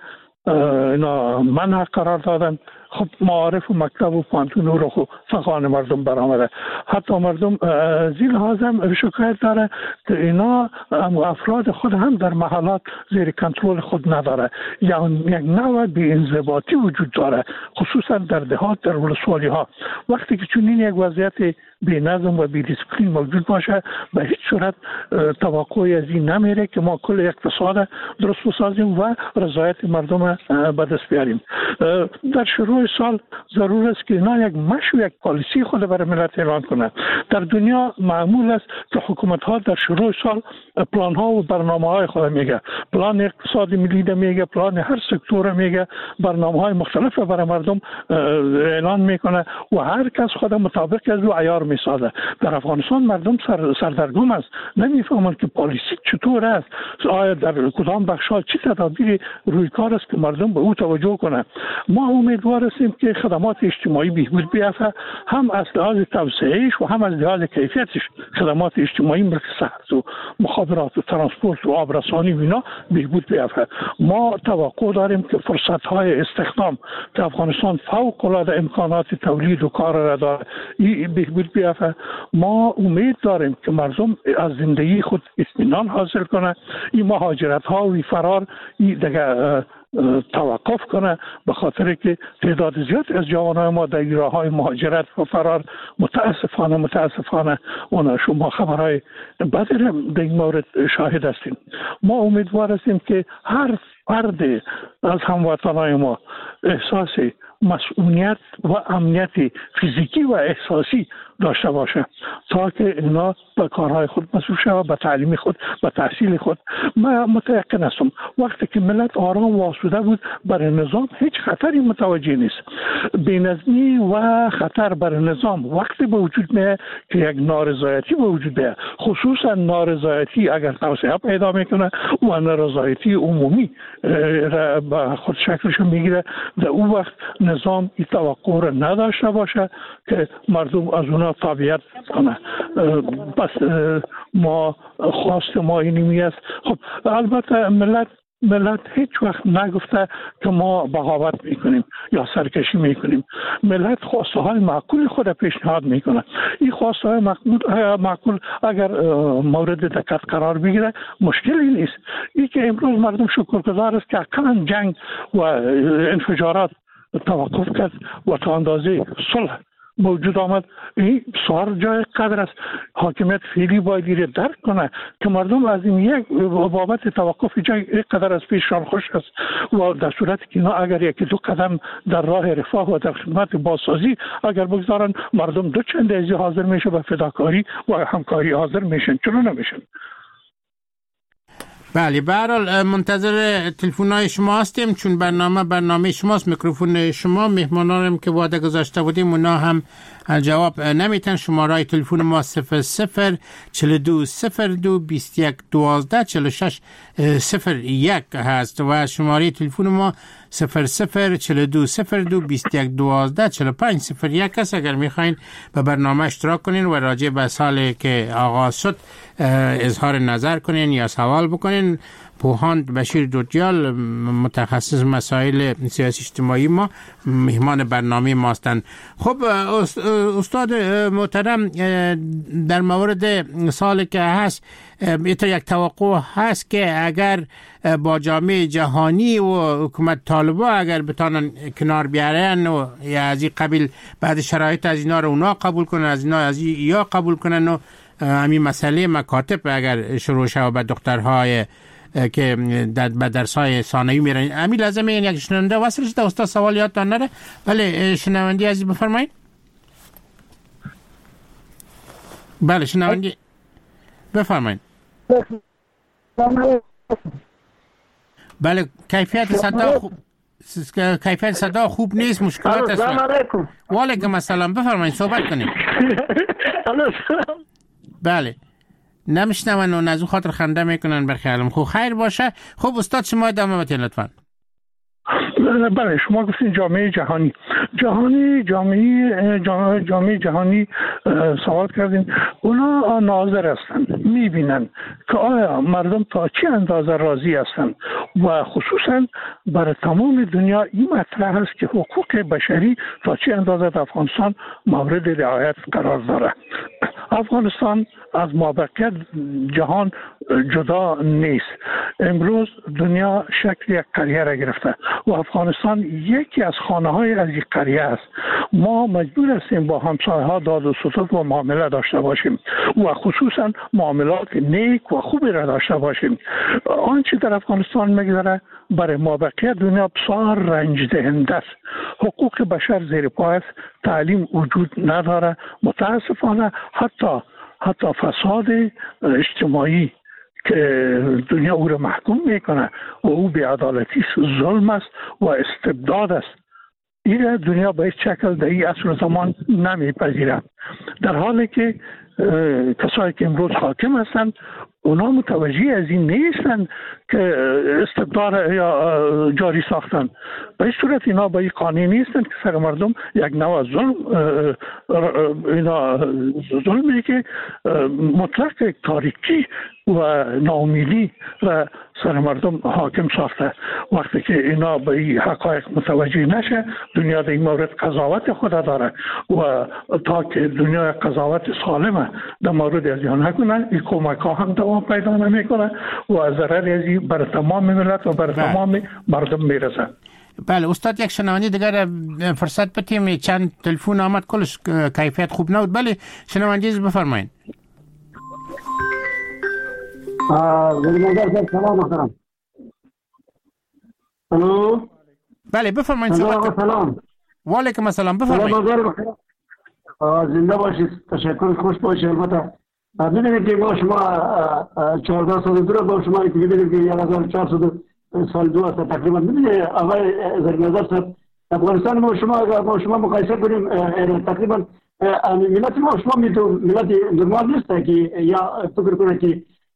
اینا منع قرار دادن. خب معارف و مکتب و پانتون رو خب فقان مردم برآمده. حتی مردم زیر لحاظ هم شکایت داره که اینا افراد خود هم در محلات زیر کنترل خود نداره، یعنی یک نوع بی‌انضباطی وجود داره، خصوصا در دهات، در ولسوالی ها. وقتی که چنین یک وضعیت بی نظم و بی دیسپلین موجود باشه، به هیچ صورت توقعی از این نمیره که ما کل اقتصاد درست بسازیم و رضایت مردم به دست بیاریم. در شروع سال ضرور است که اینا یک مشروع، یک پالیسی خود برای ملت اعلان کنند. در دنیا معمول است که حکومت ها در شروع سال پلان ها و برنامه های خود میگه، پلان اقتصادی ملی میگه، پلان هر سکتور میگه، برنامه های مختلف برای مردم اعلان میکنه و هر کس خود مطابق از او عیار میسازه. در افغانستان مردم سردرگم است، نمیفهمند که پالیسی چطور است، آیا در کدام بخش ها چه تدابیر روی کار است که مردم به او توجه کنه. ما امیدوار هستیم که خدمات اجتماعی بهبود بیافته، هم از لحاظ توسعهش و هم از لحاظ کیفیتش. خدمات اجتماعی مثل صحت و مخابرات و ترانسپورت و آبرسانی و اینا بهبود بیافته. ما توقع داریم که فرصت های استخدام که افغانستان فوق العاده امکانات تولید و کار را داره بهبود بیافته. ما امید داریم که مردم از زندگی خود اطمینان حاصل کنه، این مهاجرت ها و فرار دیگه توقف کنه، به خاطر که تعداد زیاد از جوانای ما در راههای مهاجرت و فرار متاسفانه اونا شما خبرهای بدی در این مورد شاهد هستیم. ما امیدوار هستیم که هر فرد از هموطنای ما احساس مسئولیت و امنیت فیزیکی و احساسی داشته باشه تا که اینا به کارهای خود مسئول شود، به تعلیم خود، به تحصیل خود. من متيقن هستم وقتی که ملت آرام و آسوده بود برای نظام هیچ خطری متوجه نیست. بی‌نظمی و خطر برای نظام وقتی به وجود میاد که یک نارضایتی به وجود میاد، خصوصا نارضایتی اگر توسعه پیدا میکنه و نارضایتی عمومی به خود شکلش میگیره، در اون وقت نظام این توقع را نداشته باشه که مردم از اونا تابعیت کنه. بس ما خواست ما اینمی است. خب البته ملت هیچ وقت نگفته که ما بغاوت میکنیم یا سرکشی میکنیم. ملت خواسته های معقول خود پیشنهاد میکنه. این خواسته های معقول اگر مورد دقت قرار بگیره مشکلی نیست. این که امروز مردم شکرگزار است که اقلا جنگ و انفجارات توقف کرد و تا اندازه صلح موجود آمد. این بسیار جای قدر است. حاکمیت فعلی باید درک کنه که مردم از این یک بابت توقف جنگ قدر از پیششان خوش است و در صورتی که اینا اگر یکی دو قدم در راه رفاه و در خدمت بازسازی اگر بگذارن، مردم دو چند ازی حاضر میشه به فداکاری و همکاری حاضر میشن. چرا نمیشن؟ بله، به هر حال منتظر تلفن‌های شما هستیم، چون برنامه شماست، میکروفون شما. مهمانانم که وعده گذاشته بودیم اونا هم جواب نمیتن. شماره تلفن ما 00 42 02 21 12 46 01 هست و شماره تلفن ما 00 42 02 21 12 45 01 است. اگر میخواین به برنامه اشتراک کنین و راجع به سالی که آغاز شد اظهار نظر کنین یا سوال بکنین، پوهاند بشیر دوتیال متخصص مسائل سیاسی اجتماعی ما مهمان برنامه ما هستند. خب استاد محترم، در مورد سالی که هست یک توقع هست که اگر با جامعه جهانی و حکومت طالبا اگر بتانن کنار بیارن و از این قبیل بعد شرایط از اینا رو اونا قبول کنن، از اینا از یا قبول کنن و همین مسئله مکاتب اگر شروع شد به دخترهای که به درس‌های ثانوی میرن، همین لازمه یک شنونده وصل شده. استاد سوال یادتان نره؟ بله شنوندی عزیز بفرمایید. بله شنوندی بفرمایید. بله کیفیت صدا خوب نیست، مشکلات است. سلام علیکم. و علیکم السلام، بفرمایید صحبت کنید. بله نمیشنون و نزو خاطر خنده میکنن به خیالم. خوب خیر باشه. خب استاد شما ادامه بدید لطفا. بله شما گفتین جامعه جهانی سوال کردین. اونا ناظر هستن، میبینن که آیا مردم تا چه اندازه راضی هستن و خصوصا برای تمام دنیا این مطرح هست که حقوق بشری تا چه اندازه در افغانستان مورد رعایت قرار داره. افغانستان از مابقیت جهان جدا نیست. امروز دنیا شکل یک قریه را گرفته و افغانستان یکی از خانه های از یک قریه است. ما مجبور هستیم با همسایه ها داد و ستد و معامله داشته باشیم و خصوصا معاملات نیک و خوبی را داشته باشیم. آنچه در افغانستان میگذره برای مابقیت دنیا بسیار رنج دهنده است. حقوق بشر زیر پای است، تعلیم وجود نداره. متاسفانه حتی فساد اجتماعی که دنیا او را محکوم میکنه و او بی‌عدالتی است، ظلم است و استبداد است. این دنیا به هیچ شکل در این عصر زمان نمیپذیره. در حالی که کسایی که امروز حاکم هستند اونا متوجه از این نیستند که استبداد یا جاری ساختن. به این صورت اینا با این قانع نیستند که سر مردم یک نوع ظلمی که مطلق تاریکی و ناامیدی را سر مردم حاکم ساخته. وقتی که اینا به این حقایق متوجه نشه، دنیا در این مورد قضاوت خود داره و تا که دنیا قضاوت سالمه در مورد از اینا نکنه، این کمک ها هم دوام پیدا نمیکنه و ضرر ازی بر تمام ملت و بر تمام مردم میرسه. بله استاد، یک شنوندی دیگر فرصت بدیم. چند تلفن آمد کلش کیفیت خوب نبود. بله شنوندی بفرمایید. سلام محترم. الو. بله بفرمایید. سلام. و علیکم السلام، بفرمایید. زنده باشید. تشکر، خوش باشید. البته ببینید که ما شما 14 سال دور با شما که ببینید که 1400 سال دو است تقریبا. ببینید آقای زرگنظر صاحب، افغانستان ما شما مقایسه کنیم تقریبا ملت ما شما میتون ملت نرمال نیست که یا فکر کنه که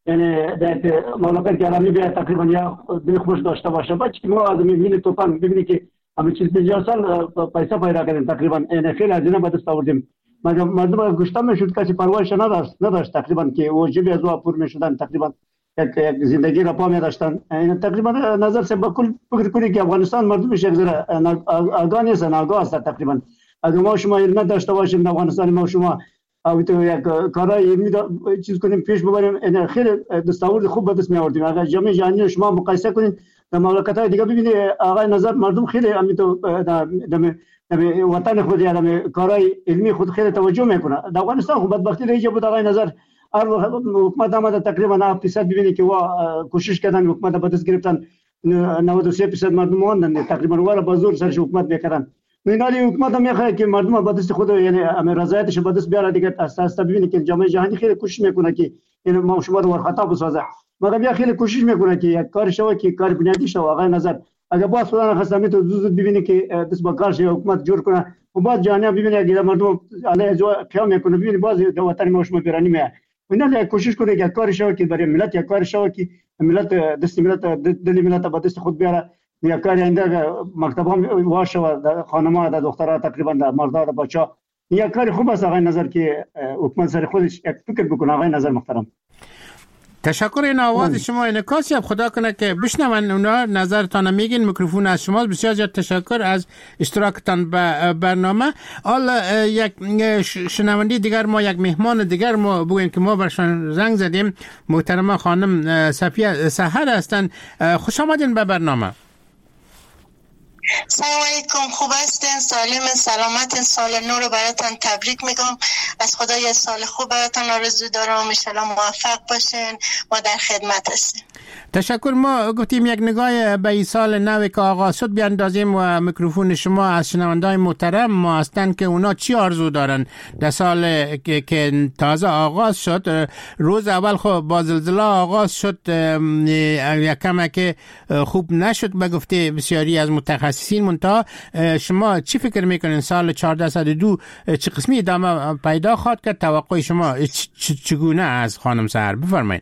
یعنی در مملکت گرامی بیاد تقریبا یا دل خوش داشته باشه. بچه که ما از میبینی توفان ببینی که همه چیز 50 سال پیسه پیدا کردیم تقریبا خیلی هزینه به دست آوردیم. مردم گشته میشد کسی پروایش نداشت تقریبا که واجبی از او پر میشدن تقریبا یک زندگی را پا می داشتن. این تقریبا نظر سے بکل فکر کنید که افغانستان مردمش یک ذره آگاه نیستن، آگاه است تقریبا. اگر ما شما علم داشته باشیم در افغانستان ما شما او تو یک کارای علمی چیز کنیم پیش ببریم این خیلی دستاورد خوب به دست می آوردیم. اگر جامعه جهانی شما مقایسه کنید در مملکت‌های دیگه ببینید آقای نظر مردم خیلی همین تو در وطن خود یا در کارهای علمی خود خیلی توجه میکنه. در افغانستان خود بدبختی رایج بود آقای نظر هر حکومت آمده تقریبا 7% ببینید که وا کوشش کردن حکومت به دست گرفتن 93% مردم ماندن تقریبا ولا با زور سرش حکومت میکردن. مینالی حکومت هم میخواد که مردم به دست خود یعنی رضایتش به دست بیاره دیگه اساس ببینید که جامعه جهانی خیلی کوشش میکنه که این ما شما رو خطا بسازه. مگر بیا خیلی کوشش میکنه که یک کار شوه که کار بنیادی شوه. آقای نظر اگر باز خدا نخواست تو زود ببینید که دست با کارش حکومت جور کنه و بعد جهانی ببینید که مردم علیه جو قیام میکنه ببینید باز وطن ما شما پیرانی میاد. اینا کوشش کنه که کار شوه که برای ملت یک کار شوه که ملت دست ملت دل ملت به دست خود بیاره. یک کاری اینجا مکتبام واشه و خانم‌ها و دخترها تقریبا مردا و بچه‌ها یک کاری خوب است آقای نظر که حکومت سر خودش یک فکر بکنه. آقای نظر محترم تشکر. این آواز شما انعکاسی اب خدا کنه که بشنون اونا نظرتان میگین. میکروفون از شماست. بسیار زیاد تشکر از اشتراکتان به برنامه. حالا یک شنوندی دیگر ما یک مهمان دیگر ما بگویم که ما برشان زنگ زدیم. محترمه خانم صفیه سحر هستن. خوش آمدین به برنامه. سلام علیکم، خوب هستین؟ سالم سلامت؟ سال نو رو براتون تبریک میگم. از خدا یه سال خوب براتون آرزو دارم. ان شاء الله موفق باشین. ما در خدمت هستیم. تشکر. ما گفتیم یک نگاه به این سال نو که آغاز شد بیاندازیم و میکروفون شما از شنونده‌های محترم ما هستن که اونا چی آرزو دارن در سال که تازه آغاز شد. روز اول خب با زلزله آغاز شد، یک کم که خوب نشد به گفته بسیاری از متخصصین. منتها شما چی فکر میکنین سال 1402 چه قسمی ادامه پیدا خواهد کرد؟ توقع شما چگونه از خانم سحر؟ بفرمایید.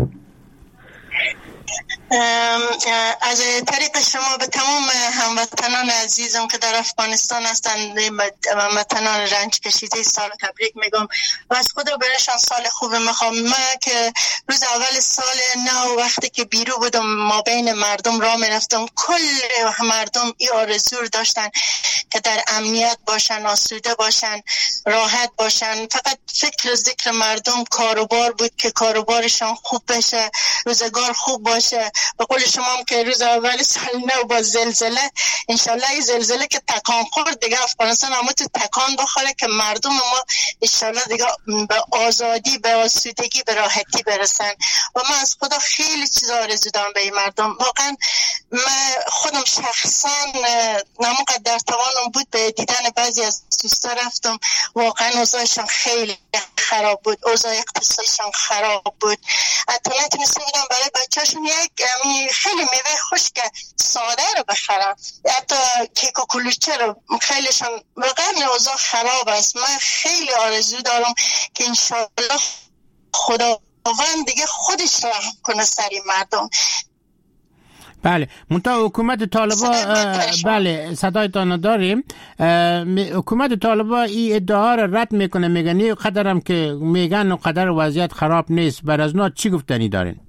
از طریق شما به تمام هموطنان عزیزم که در افغانستان هستند، هموطنان رنج کشیده سال تبریک میگم و از خدا برایشان سال خوب میخوام. من که روز اول سال نو وقتی که بیرون بودم ما بین مردم راه میرفتم، کل مردم این آرزو داشتن که در امنیت باشن، آسوده باشن، راحت باشن. فقط فکر و ذکر مردم کاروبار بود که کاروبارشان خوب بشه، روزگار خوب باشه. به قول شما هم که روز اول سال نو با زلزله، انشالله این زلزله که تکان خورد دیگه افغانستان همه تو تکان بخوره که مردم ما انشالله دیگه به آزادی، به آسودگی، به راحتی برسن. و من از خدا خیلی چیزا آرزو دارم به این مردم. واقعا من خودم شخصا نموقع در توانم بود به دیدن بعضی از دوستا رفتم. واقعا اوضاعشان خیلی خراب بود، اوضاع اقتصادشان خراب بود. حتی نتونسته بودم برای بچه‌شون یک خیلی میوه خشک ساده رو بخرم، حتی کیک و کلوچه رو. خیلیشان واقعا اوضاع خراب است. من خیلی آرزو دارم که انشالله خداوند دیگه خودش رحم کنه سر این مردم. بله، منتها حکومت طالبان، بله صدایتان داریم، حکومت طالبان این ادعا را رد میکنه، میگن قدرم که میگن قدر وضعیت خراب نیست. بر از اونا چی گفتنی دارین؟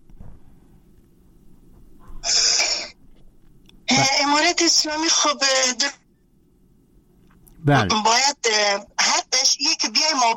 امارت اسلامی خب باید حدش یک بیای ما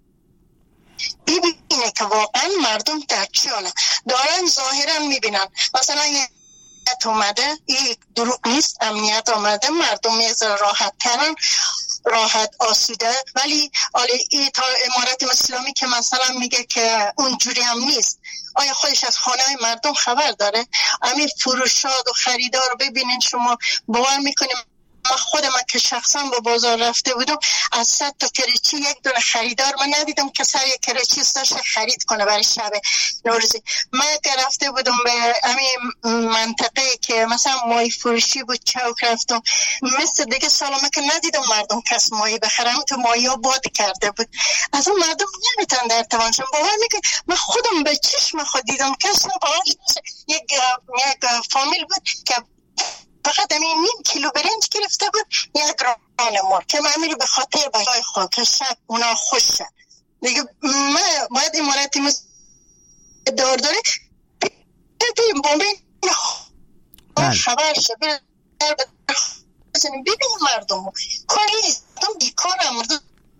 ببینه که واقعا مردم در چی حاله دارن. ظاهرا میبینن مثلا امنیت اومده، این دروغ نیست، امنیت آمده، مردم میذاره راحت کردن، راحت آسوده. ولی این امارت اسلامی که مثلا میگه که اونجوری هم نیست. آیا خودش از خانه های مردم خبر داره؟ همین فروشات و خریدار رو ببینین شما، باور میکنیم خودم که شخصا به بازار رفته بودم از 100 تا کریچی یک دونه خریدار من ندیدم که سر یک کریچی سرش خرید کنه برای شب نوروزی. من که رفته بودم به همین منطقه که مثلا ماهی فروشی بود چوک رفتم، مثل دیگه سالمه که ندیدم مردم کس ماهی بخرم که ماهی ها باد کرده بود. از اون مردم نمیتونن در توانشون باور میکنه. من خودم به چشم خود دیدم کس باورش یک فامیل بود که فقط همین نیم کیلو برنج گرفته بود، یک ران مار که من میرو به خاطر بهای خود که شب اونا خوش شد دیگه. من باید امارتی دار داره بیم بومبین خبر شد ببین مردم کاری دم بیکار مردم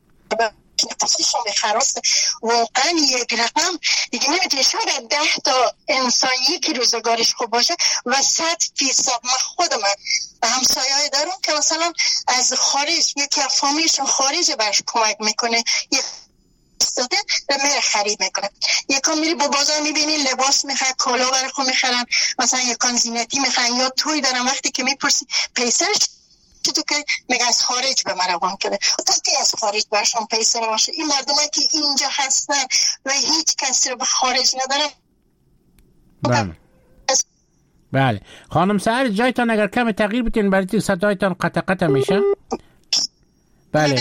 پسیشون بخراسته. واقعا یک رقم دیگه نمیتونه شاید 10 تا انسان یکی روزگارش خوب باشه و 100% من خودم همسایه های دارم که مثلا از خارج یکی فامیلشون خارج برش کمک میکنه، یک استاده و میره خرید میکنه. یکان میری با بازار میبینی لباس میخواد، کالا برای خود میخرن، مثلا یکان زینتی میخوان یا توی دارن. وقتی که میپرسی پیسرش تو که میگه از خارج به من روان کرده، تا از خارج برشون پیسه نباشه. این مردمه که اینجا هستن و هیچ کسی رو به خارج ندارن. بله بله خانم سحر جایتان اگر کم تغییر بتین برای صدایتان قطع میشه. بله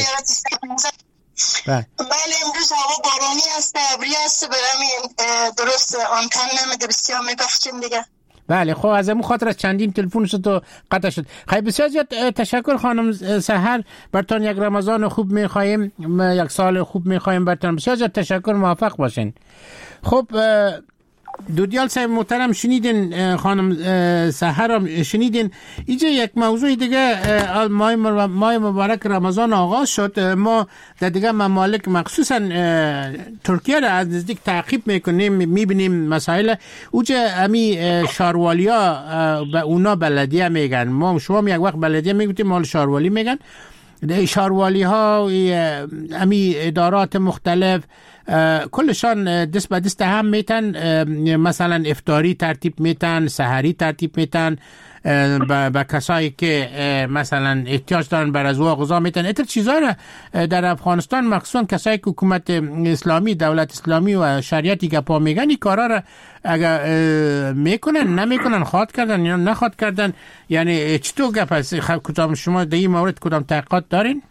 بله امروز هوا بارانی است، ابری است، برام درست آنتن نمیده، بسیار میبخشیم دیگه. بله خب از امون خاطر از چندین تلفن شد و قطع شد. خیلی بسیار زیاد تشکر خانم سحر، برتان یک رمضان خوب میخواییم، یک سال خوب میخواییم برتان. بسیار زیاد تشکر، موفق باشین. خب دودیال صاحب محترم شنیدین، خانم سحر هم شنیدین. اینجا یک موضوع دیگه، ماه مبارک رمضان آغاز شد. ما در دیگه ممالک مخصوصا ترکیه را از نزدیک تعقیب میکنیم، میبینیم مسائل اوجه امی شاروالی‌ها به اونا بلدیه میگن. ما شما یک وقت بلدیه میگوتیم، مال شاروالی میگن. شاروالی ها امی ادارات مختلف کلشان دست به دست هم میتن، مثلا افطاری ترتیب میتن، سحری ترتیب میتن با کسایی که مثلا احتیاج دارن بر ازوا غذا میتن. ایتر چیزا را در افغانستان مخصوصا کسایی که حکومت اسلامی، دولت اسلامی و شریعتی گپا میگن، این کارا را اگر میکنن نمیکنن، خواد کردن یا نخواد کردن، یعنی چطور گپ است؟ کدام شما در این مورد کدام تحقیقات دارین؟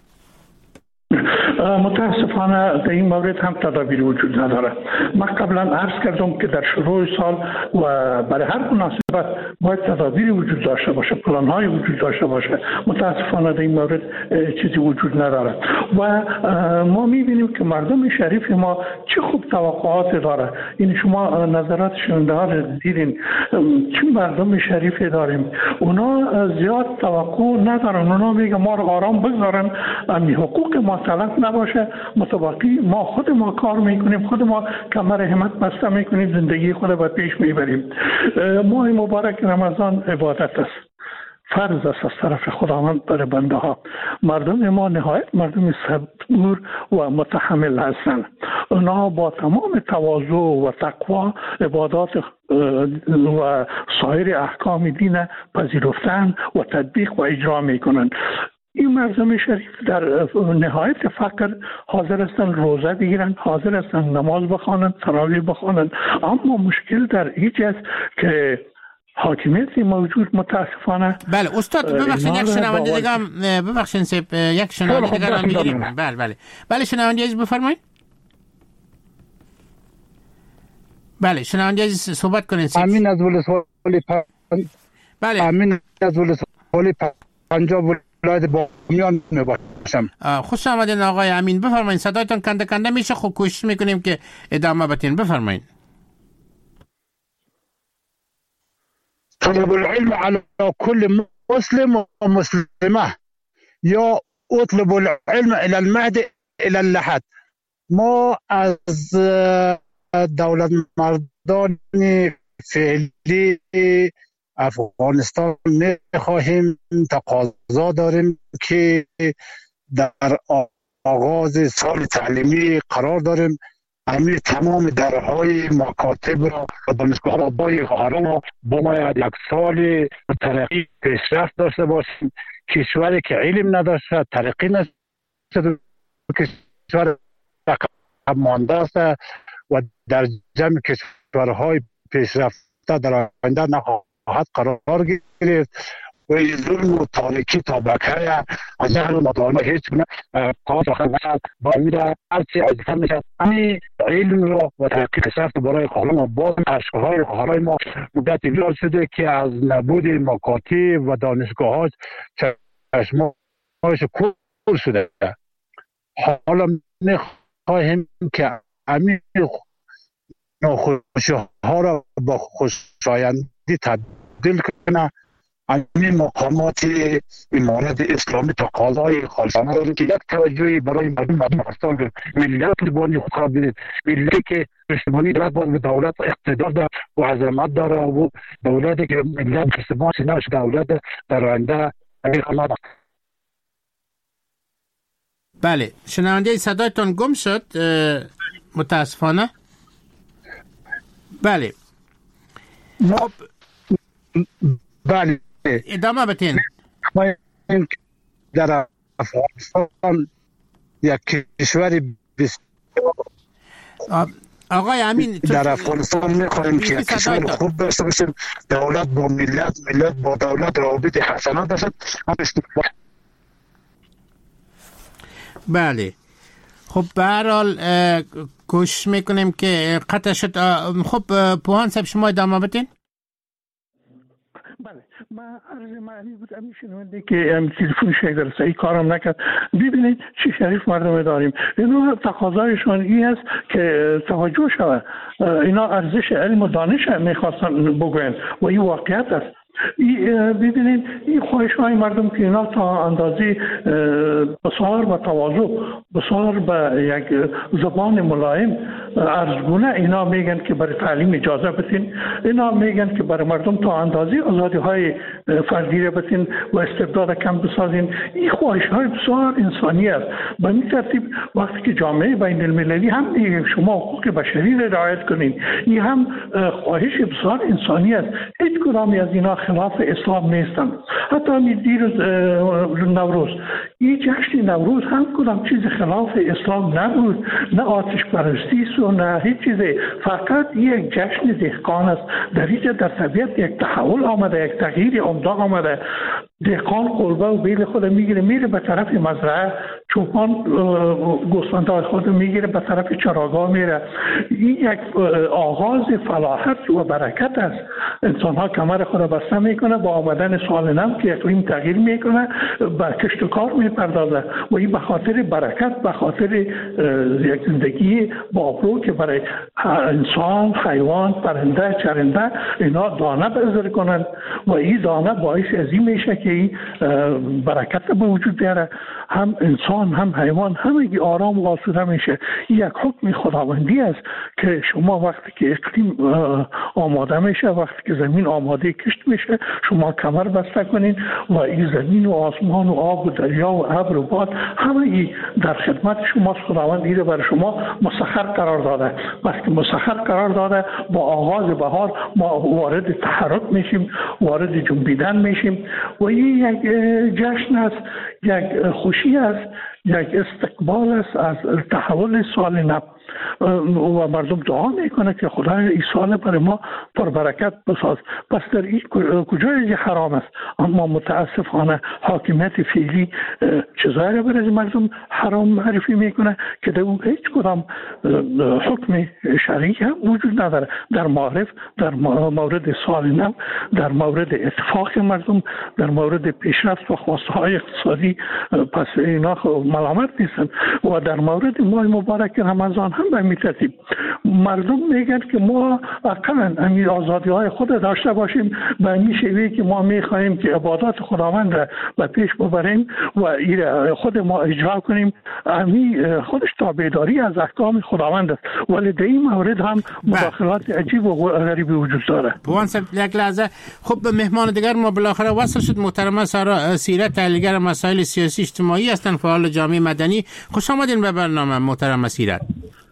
متاسفانه در این مورد هم تدابیر وجود نداره. من قبلا عرض کردم که در شروع سال و برای هر مناسبت باید تدابیر وجود داشته باشه، پلان‌های وجود داشته باشه. متاسفانه در این مورد چیزی وجود نداره و ما می‌بینیم که مردم شریف ما چه خوب توقعات داره. این شما نظرات شنونده ها رو دیدین، چه مردم شریفی داریم. اونا زیاد توقع ندارن، اونا میگن ما رو آرام بگذارن، امی حقوق ما تلف نباشه، متباقی ما خود ما کار میکنیم، خود ما کمر همت بسته میکنیم، زندگی خود با پیش میبریم. ماه مبارک رمضان عبادت است، فرض است از طرف خداوند بر بنده ها. مردم ما نهایت مردم صبور و متحمل هستند. اونا با تمام تواضع و تقوا عبادات و سایر احکام دین پذیرفتن و تطبیق و اجرا میکنند. این مردم شریف در نهایت فقر حاضر هستند روزه بگیرن، حاضر هستند نماز بخوانند، تراویح بخوانند. اما مشکل در اینجاست که حاکمیتی موجود متاسفانه. بله استاد ببخشید یک شنونده دیگه ببخشید سپ یک شنونده دیگه رو میگیریم. بله شنونده عزیز بفرمایید. بله شنونده عزیز صحبت کنین. امین از ولسوالی بله امین از ولسوالی پنجاب ولایت بامیان میباشم. خوش آمدین آقای امین، بفرمایید. صدایتان کنده کنده میشه، خب کوشش میکنیم که ادامه بدین. بفرمایید. طلب العلم على كل مسلم ومسلمة یا اطلب العلم الى المهد الى اللحد. ما از دولت مردان فعلی افغانستان میخواهیم، تقاضا داریم که در آغاز سال تعلیمی قرار داریم همین تمام درهای مکاتب را و دانشگاه را باید یک سال ترقی پیشرفت داشته باشیم کشوری که علم نداشته ترقی نشد، کشور عقب مانده است و در جمع کشورهای پیشرفته در آینده نخواهد قرار گرفت و این ظلم و تاریکی طبقه از جهل و مدارمه هیچ گونه کار نخواهد با میره هرچی عزیزتر میشه. همین علم را و تحقیق پیشرفت برای قانون و باز اشکهای خواهرای ما مدت بیار شده که از نبود مکاتب و دانشگاه ها چشمایش کور شده. حالا میخواهیم که همین ناخوشی ها را با خوشایندی تبدیل کنه. همین مقامات امارت اسلامی تقاضای خالصانه داریم که یک توجهی برای مردم افغانستان به ملت بانی خود قرار بدید. ملتی که پشتیبانی دارد با دولت اقتدار دارد و عظمت دارد و دولتی که ملت پشتیبان سینه‌اش دولت در آینده قناعت. بله، شنونده صدایتان گم شد متاسفانه. بله خب بله ادامه بتین. در افغانستان یک کشوری آقای امین در افغانستان میخواهیم که یک کشور خوب داشته باشیم، دولت با ملت، ملت با دولت روابط حسنه داشت. بله خب به هر حال کوشش میکنیم که قطع شد. خب پوهان صاحب شما ادامه بدین. بله من عرض معنی بود همین شنونده که تلفن شیدرسایی کارم نکرد. ببینید چه شریف مردم داریم. اینا تقاضایشان این است که توجه شود. اینا ارزش علم و دانش میخواستن بگوین و این واقعیت است. ببینید این خواهش های مردم که اینا تا اندازه بسیار با تواضع، بسیار به یک زبان ملایم ارزگونه اینا میگن که برای تعلیم اجازه بتین، اینا میگن که برای مردم تا اندازه آزادی های فردی را بتین و استبداد کم بسازین. این خواهش های بسیار انسانی است. به این ترتیب وقتی که جامعه بین المللی هم میگه شما حقوق بشری را رعایت کنین، این هم خواهش بسیار انسانی است. هیچ کدامی از اینا خلاف اسلام نیستند. حتی دیروز نوروز، این جشن نوروز هم کدام چیز خلاف اسلام نبود، نه آتش پرستی و نه هیچ چیزی، فقط یک جشن دهقان است. در اینجا در طبیعت یک تحول آمده، یک تغییر عمده آمده. دهقان قلبه و بیل خود میگیره میره به طرف مزرعه، چوپان گوسفندهای خود میگیره به طرف چراگاه میره. این یک آغاز فلاحت و برکت است. انسان ها کمر خود بسته میکنه با آمدن سال نو که اقلیم تغییر میکنه، به کشت و کار میپردازه و این به خاطر برکت، به خاطر یک زندگی بابرو که برای انسان، حیوان، پرنده، چرنده اینا دانه بذار کنن و این دانه باعث ازی میشه که این برکت به وجود بیاره. هم انسان هم حیوان همگی آرام و آسوده میشه. یک حکم خداوندی است که شما وقتی که اقلیم آماده میشه، وقتی که زمین آماده کشت میشه، شما کمر بسته کنین و این زمین و آسمان و آب و دریا و ابر و باد همگی در خدمت شماست. خداوند این برای شما مسخر قرار داده. وقتی مسخر قرار داده با آغاز بهار ما وارد تحرک میشیم، وارد جنبیدن میشیم و این یک جشن است، یک خوشی است، یک استقبال است از تحول سال نو و مردم دعا میکنه که خدای این سال برای ما پربرکت بساز. پس در این کجای حرام است؟ اما متاسفانه حاکمیت فعلی چیزایی را برای مردم حرام معرفی میکنه که در اون هیچ کدام حکم شرعی هم وجود نداره. در معرف، در مورد سال نو، در مورد اتفاق مردم، در مورد پیشرفت و خواسته های اقتصادی، پس اینا ملامت نیستن. و در مورد ماه مبارک رمضان هم به این ترتیب مردم میگن که ما اقلا همین آزادی های خود داشته باشیم، به این شیوهی که ما میخواهیم که عبادات خداوند را به پیش ببریم و خود ما اجرا کنیم. همین خودش تابعداری از احکام خداوند است، ولی در این مورد هم مداخلات عجیب و غریبی وجود داره. پوان صاحب یک لحظه. خب به مهمان دیگر ما بالاخره وصل شد. محترمه سارا سیرت، تحلیلگر مسائل سیاسی اجتماعی هستند، فعال جامعه مدنی. خوش آمدین به برنامه محترمه سیرت.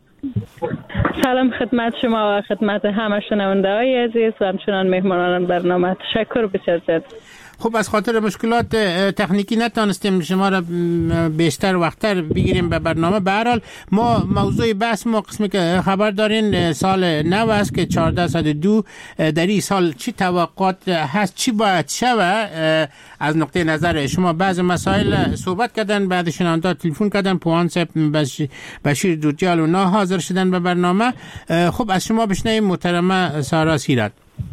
سلام خدمت شما و خدمت همه شنونده های عزیز و همچنان مهمانان برنامه. تشکر بسیار زیاد. خب از خاطر مشکلات تکنیکی نتونستیم شما را بیشتر وقتتر بگیریم به برنامه. به هر حال ما موضوع بحث ما قسمی که خبر دارین سال نو است که 1402 در این سال چی توقعات هست، چی باید شود از نقطه نظر شما؟ بعض مسائل صحبت کردن، بعد شنونده تلفن کردن، پوان صاحب بشیر دودجال اونا حاضر شدن به برنامه. خب از شما بشنویم محترمه سارا سیرت.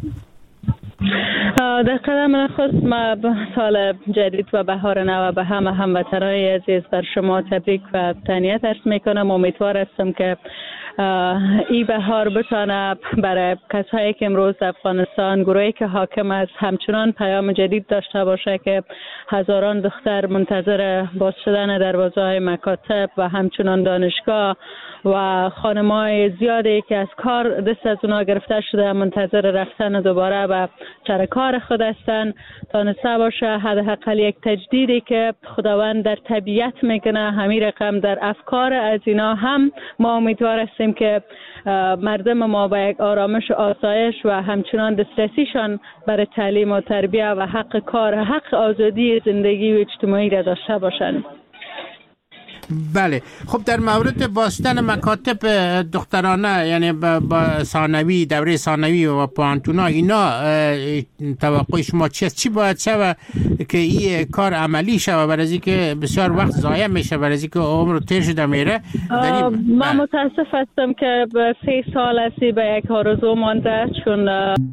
در قدم خود ما سال جدید و بهار نو به همه هموطنان عزیز بر شما تبریک و تهنیت عرض میکنم. امیدوار هستم که این بهار بتانه برای کسایی که امروز افغانستان گروهی که حاکم است همچنان پیام جدید داشته باشه که هزاران دختر منتظر باز شدن دروازه‌های مکاتب و همچنان دانشگاه و خانم‌های زیادی که از کار دست از اونا گرفته شده منتظر رفتن دوباره به سر کار خود هستند تانسته باشه حداقل یک تجدیدی که خداوند در طبیعت میکنه همین رقم در افکار از اینا هم ما امیدوار هستیم که مردم ما با یک آرامش و آسایش و همچنان دسترسیشان برای تعلیم و تربیت و حق کار، حق آزادی زندگی و اجتماعی را داشته باشند. بله. خب در مورد بازشدن مکاتب دخترانه یعنی با ثانوی، دوره ثانوی و پانتونا، اینا توقع شما چیست؟ چی باید شود که این کار عملی شود؟ برای از که بسیار وقت ضایع میشه، برای از که عمر تیر شده میره. ما متاسف هستم که 3 سال هستی به یک آرزو مانده، چون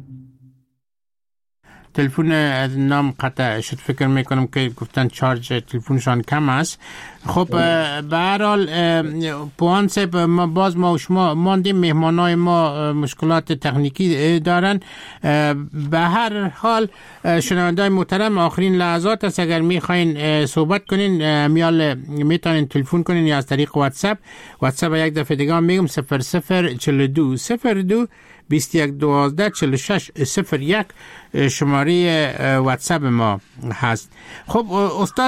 تلفن نام قطع شد. فکر میکنم که گفتن چارج تلفنشان کم است. خب به هر حال پوان صاحب ما و شما ماندیم، مهمانای ما مشکلات تکنیکی دارن. به هر حال شنوندای محترم آخرین لحظات است، اگر میخواین صحبت کنین میتونین تلفن کنین یا از طریق واتساپ یک دفعه دیگه میگم 0042 02 21 12 46 01 شماره واتساپ ما هست. خب استاد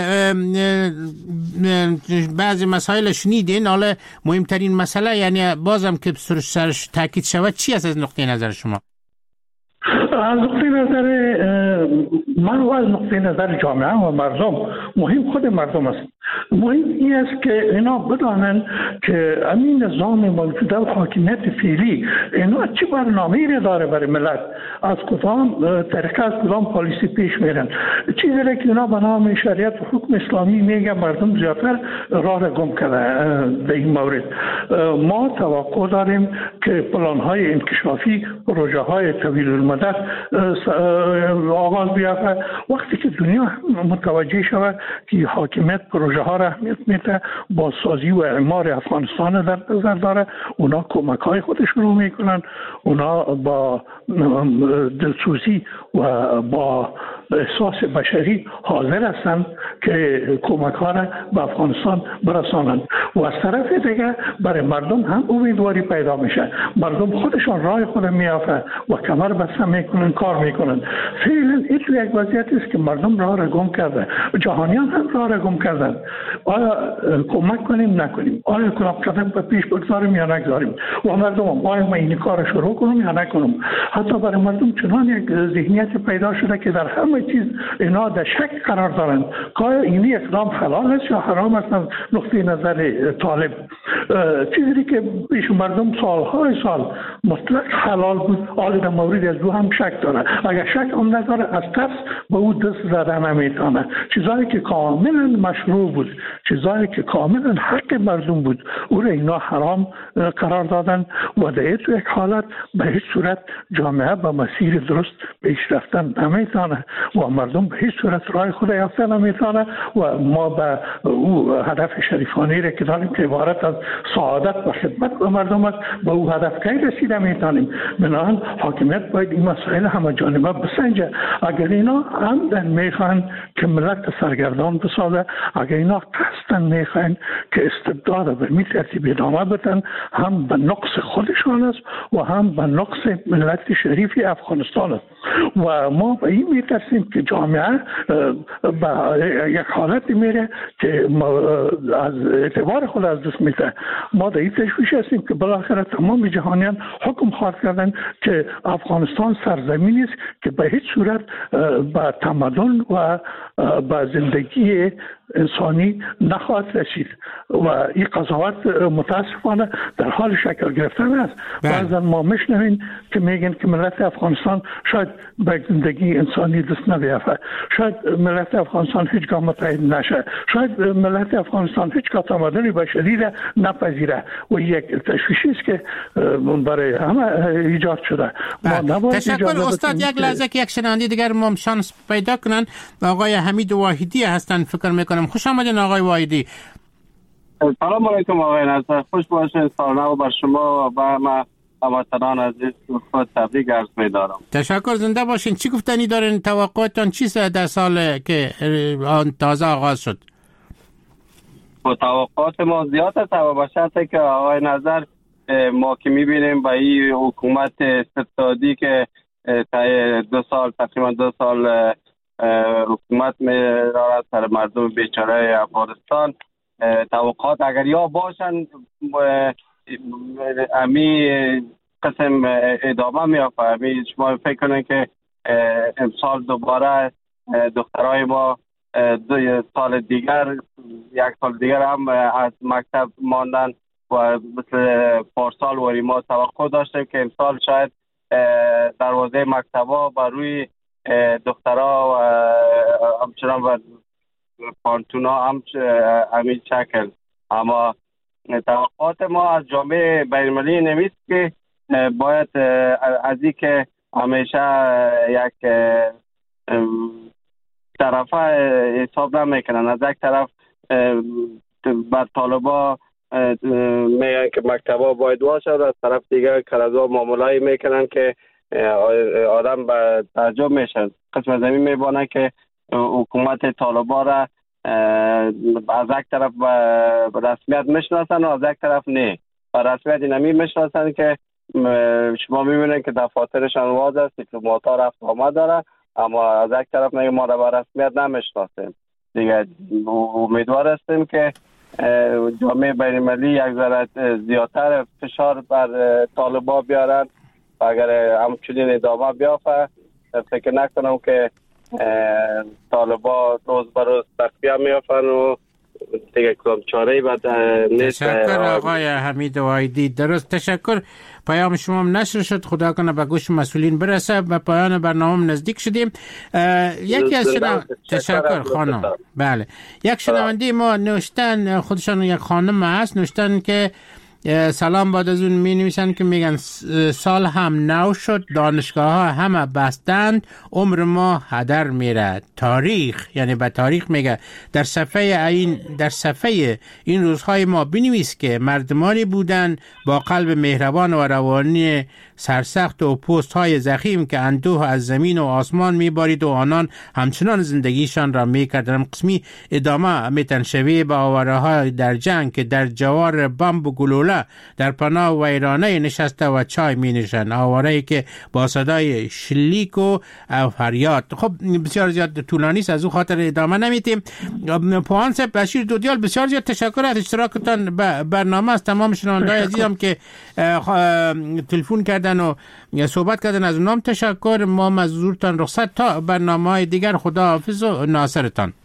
بعضی مسائل شنیدین، حالا مهمترین مسئله یعنی بازم که سرش تاکید شود چی است از نقطه نظر شما؟ از نقطه نظر من و از نقطه نظر جامعه و مردم مهم خود مردم است. مهم این است که اینا بدانند که این نظام موجوده و حاکمیت فعلی اینا چه برنامه‌ای را داره برای ملت، از کدام طریقه از کدام پالیسی پیش میرن. چیزی را که اینا به نام شریعت و حکم اسلامی میگه مردم زیادتر راه را گم کرده. در این مورد ما توقع داریم که پلان‌های انکشافی، پروژه‌های طویل المدت آغاز بیافته. وقتی که دنیا متوجه شود که حاکمیت پروژه ها را اهمیت میده، بازسازی و اعمار افغانستان در نظر داره، اونا کمک های خودشون رو میکنن، اونا با دلسوزی و با احساس بشری حاضر هستند که کمک ها را به افغانستان برسانند و از طرف دیگه برای مردم هم امیدواری پیدا میشه. مردم خودشان راه خود میافته و کمر بسته میکنن، کار میکنن. فعلا این یک وضعیت است که مردم راه را گم کرده، جهانیان هم راه را گم کردن. آیا کمک کنیم نکنیم؟ آیا کدام قدم به پیش بگذاریم یا نگذاریم؟ و مردم هم آیا ما این کار شروع کنیم یا نکنیم؟ حتی برای مردم چنان یک ذهنیت پیدا شده که در همه چیز اینا در شک قرار دارند که آیا این اقدام حلال است یا حرام است از نقطه نظر طالب. چیزی که پیش مردم سالهای سال مطلق حلال بود، حالا در مورد از دو هم شک داره. اگر شک هم نداره از ترس به او دست زده نمیتونه. چیزایی که کاملا مشروع بود، چیزایی که کاملا حق مردم بود، او را اینا حرام قرار دادن و در یک حالت به هیچ صورت جامعه به مسیر درست پیش رفتن نمیتونه و مردم به هیچ صورت راه خود یافته نمیتونه و ما به او هدف شریفانه را که داریم که عبارت از سعادت و خدمت به مردم است، به او هدف کی رسیده میتونیم. بنابراین حاکمیت باید این مسائل همه جانبه بسنجه. اگر اینا عمدن میخوان که ملت سرگردان بسازه، اگر اینا قصدن میخوان که استبداد به می ترتیب ادامه بدن، هم به نقص خودشان است و هم به نقص ملت شریف افغانستان است. و ما به این میترسیم که جامعه به یک حالت میره که از اعتبار خود از دست میده. ما در این تشویش هستیم که بالاخره تمام جهانیان حکم خواهد کردن که افغانستان سرزمینی است که به هیچ صورت به تمدن و به زندگی انسانی نخواهد رسید و این قضاوت متاسفانه در حال شکل گرفتن است. بعضا ما میشنویم که میگن که ملت افغانستان شاید به زندگی انسانی دست نیافته، شاید ملت افغانستان هیچگاه متحد نشه، شاید ملت افغانستان هیچگاه تمدن بشری را نپذیره و یک تشویشی است که برای همه ایجاد شده. تشکر استاد. یک لحظه که یک شنونده دیگر ما شانس پیدا کنن، آقای حمید واحدی هستن فکر میکنم. خوش آمدین آقای واحدی. سلام علیکم آقای نصر، خوش باشید. سال نو بر شما و همه هموطنان عزیز خود تبریک عرض می‌دارم. تشکر، زنده باشین. چی گفتنی دارین؟ توقعاتتان چیست در سال که آن تازه آغاز شد؟ توقعات ما زیاد است و به شرطی که آقای نظر ما که می‌بینیم با این حکومت استبدادی که تقریبا 2 سال حکومت می‌دارد سر مردم بیچاره افغانستان، توقعات اگر یا باشن امی قسم ادامه میافته. امی شما فکر کنید که امسال دوباره دخترای ما 2 سال دیگر 1 سال دیگر هم از مکتب ماندن و مثل پارسال وری ما توقع داشتیم که امسال شاید دروازه مکتبا بر روی دخترها و همچنان و پانتونا هم همین شکل. اما توقعات ما از جامعه بین‌المللی نمیست که باید از این که همیشه یک طرفه حساب نمیکنن. از یک طرف بر طالبا میگن که مکتبا باید باشه، از طرف دیگر کرزا معامله‌ای میکنن که آدم به تعجب میشن. قسم زمین میبانه که حکومت طالبا را از یک طرف به رسمیت میشناسن و از یک طرف نه. به رسمیت نمی میشناسن که شما میبینید که دفاترشان واز است، دیپلمات‌ها رفت آمد داره، اما از یک طرف میگه ما را به رسمیت نمیشناسیم. دیگه امیدوار هستیم که جامعه بین‌المللی یک ذره زیادتر فشار بر طالبا بیارن و اگر همچنین ادامه بیافته فکر نکنم که طالبا روز به روز تقویت میافن و دیگه کدام چاره‌ای بعد نیست. تشکر آقای حمید واحدی. درست، تشکر. پیام شما هم نشر شد، خدا کنه به گوش مسئولین برسه. به پایان برنامه نزدیک شدیم. یکی از تشکر خانم. بله، یک شنونده ما نوشتن، خودشان یک خانم هست، نوشتن که سلام بعد از اون می نویسن که میگن سال هم نو شد، دانشگاه ها همه بستند، عمر ما هدر میره. تاریخ، یعنی به تاریخ میگه در صفحه این روزهای ما بنویس که مردمانی بودن با قلب مهربان و روانی سرسخت و پوست های زخیم که اندوه از زمین و آسمان میبارید و آنان همچنان زندگیشان را میکردن. قسمی ادامه میتنشوی به آواره های در جنگ که در جوار بمب و گلوله در پناه ویرانه نشسته و چای می نوشند. آواره‌ای که با صدای شلیک و فریاد. خب بسیار زیاد طولانی است، از او خاطر ادامه نمیدیم. پوانس بشیر دودیال، بسیار زیاد تشکر از اشتراکتان به برنامه. از تمام شنونده‌های عزیزم که تلفن کردن و صحبت کردن از اونام تشکر. ما مزورتان رخصت تا برنامه‌های دیگر. خدا حافظ و ناصرتان.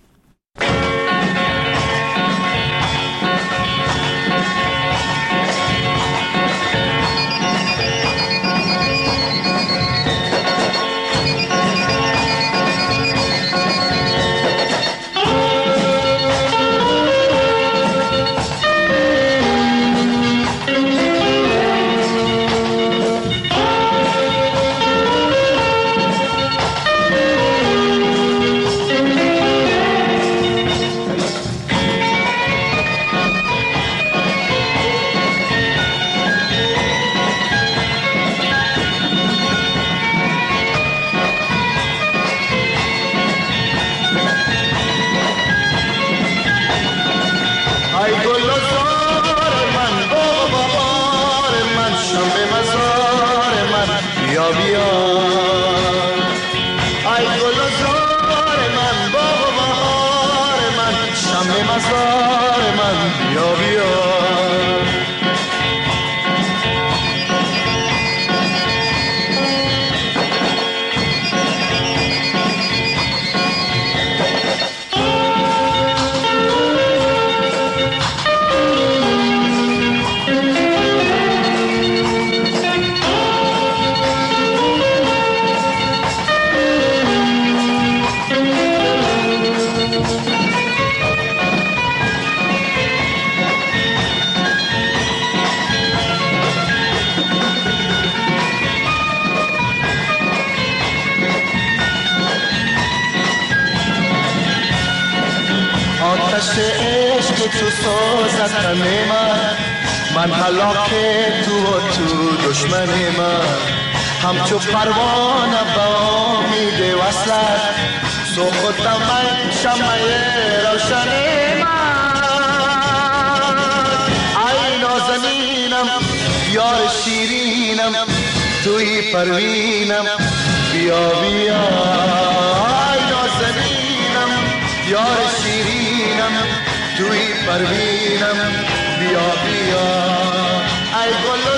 بیا تو سازد غم من هلاک تو و تو دشمن من همچو پروانه با امید وصلت سوختم من شمع روشن من ای نازنینم یار شیرینم توی پروینم بیا بیا ای نازنینم یار شیرینم توی پروینم بیا بیا ای گل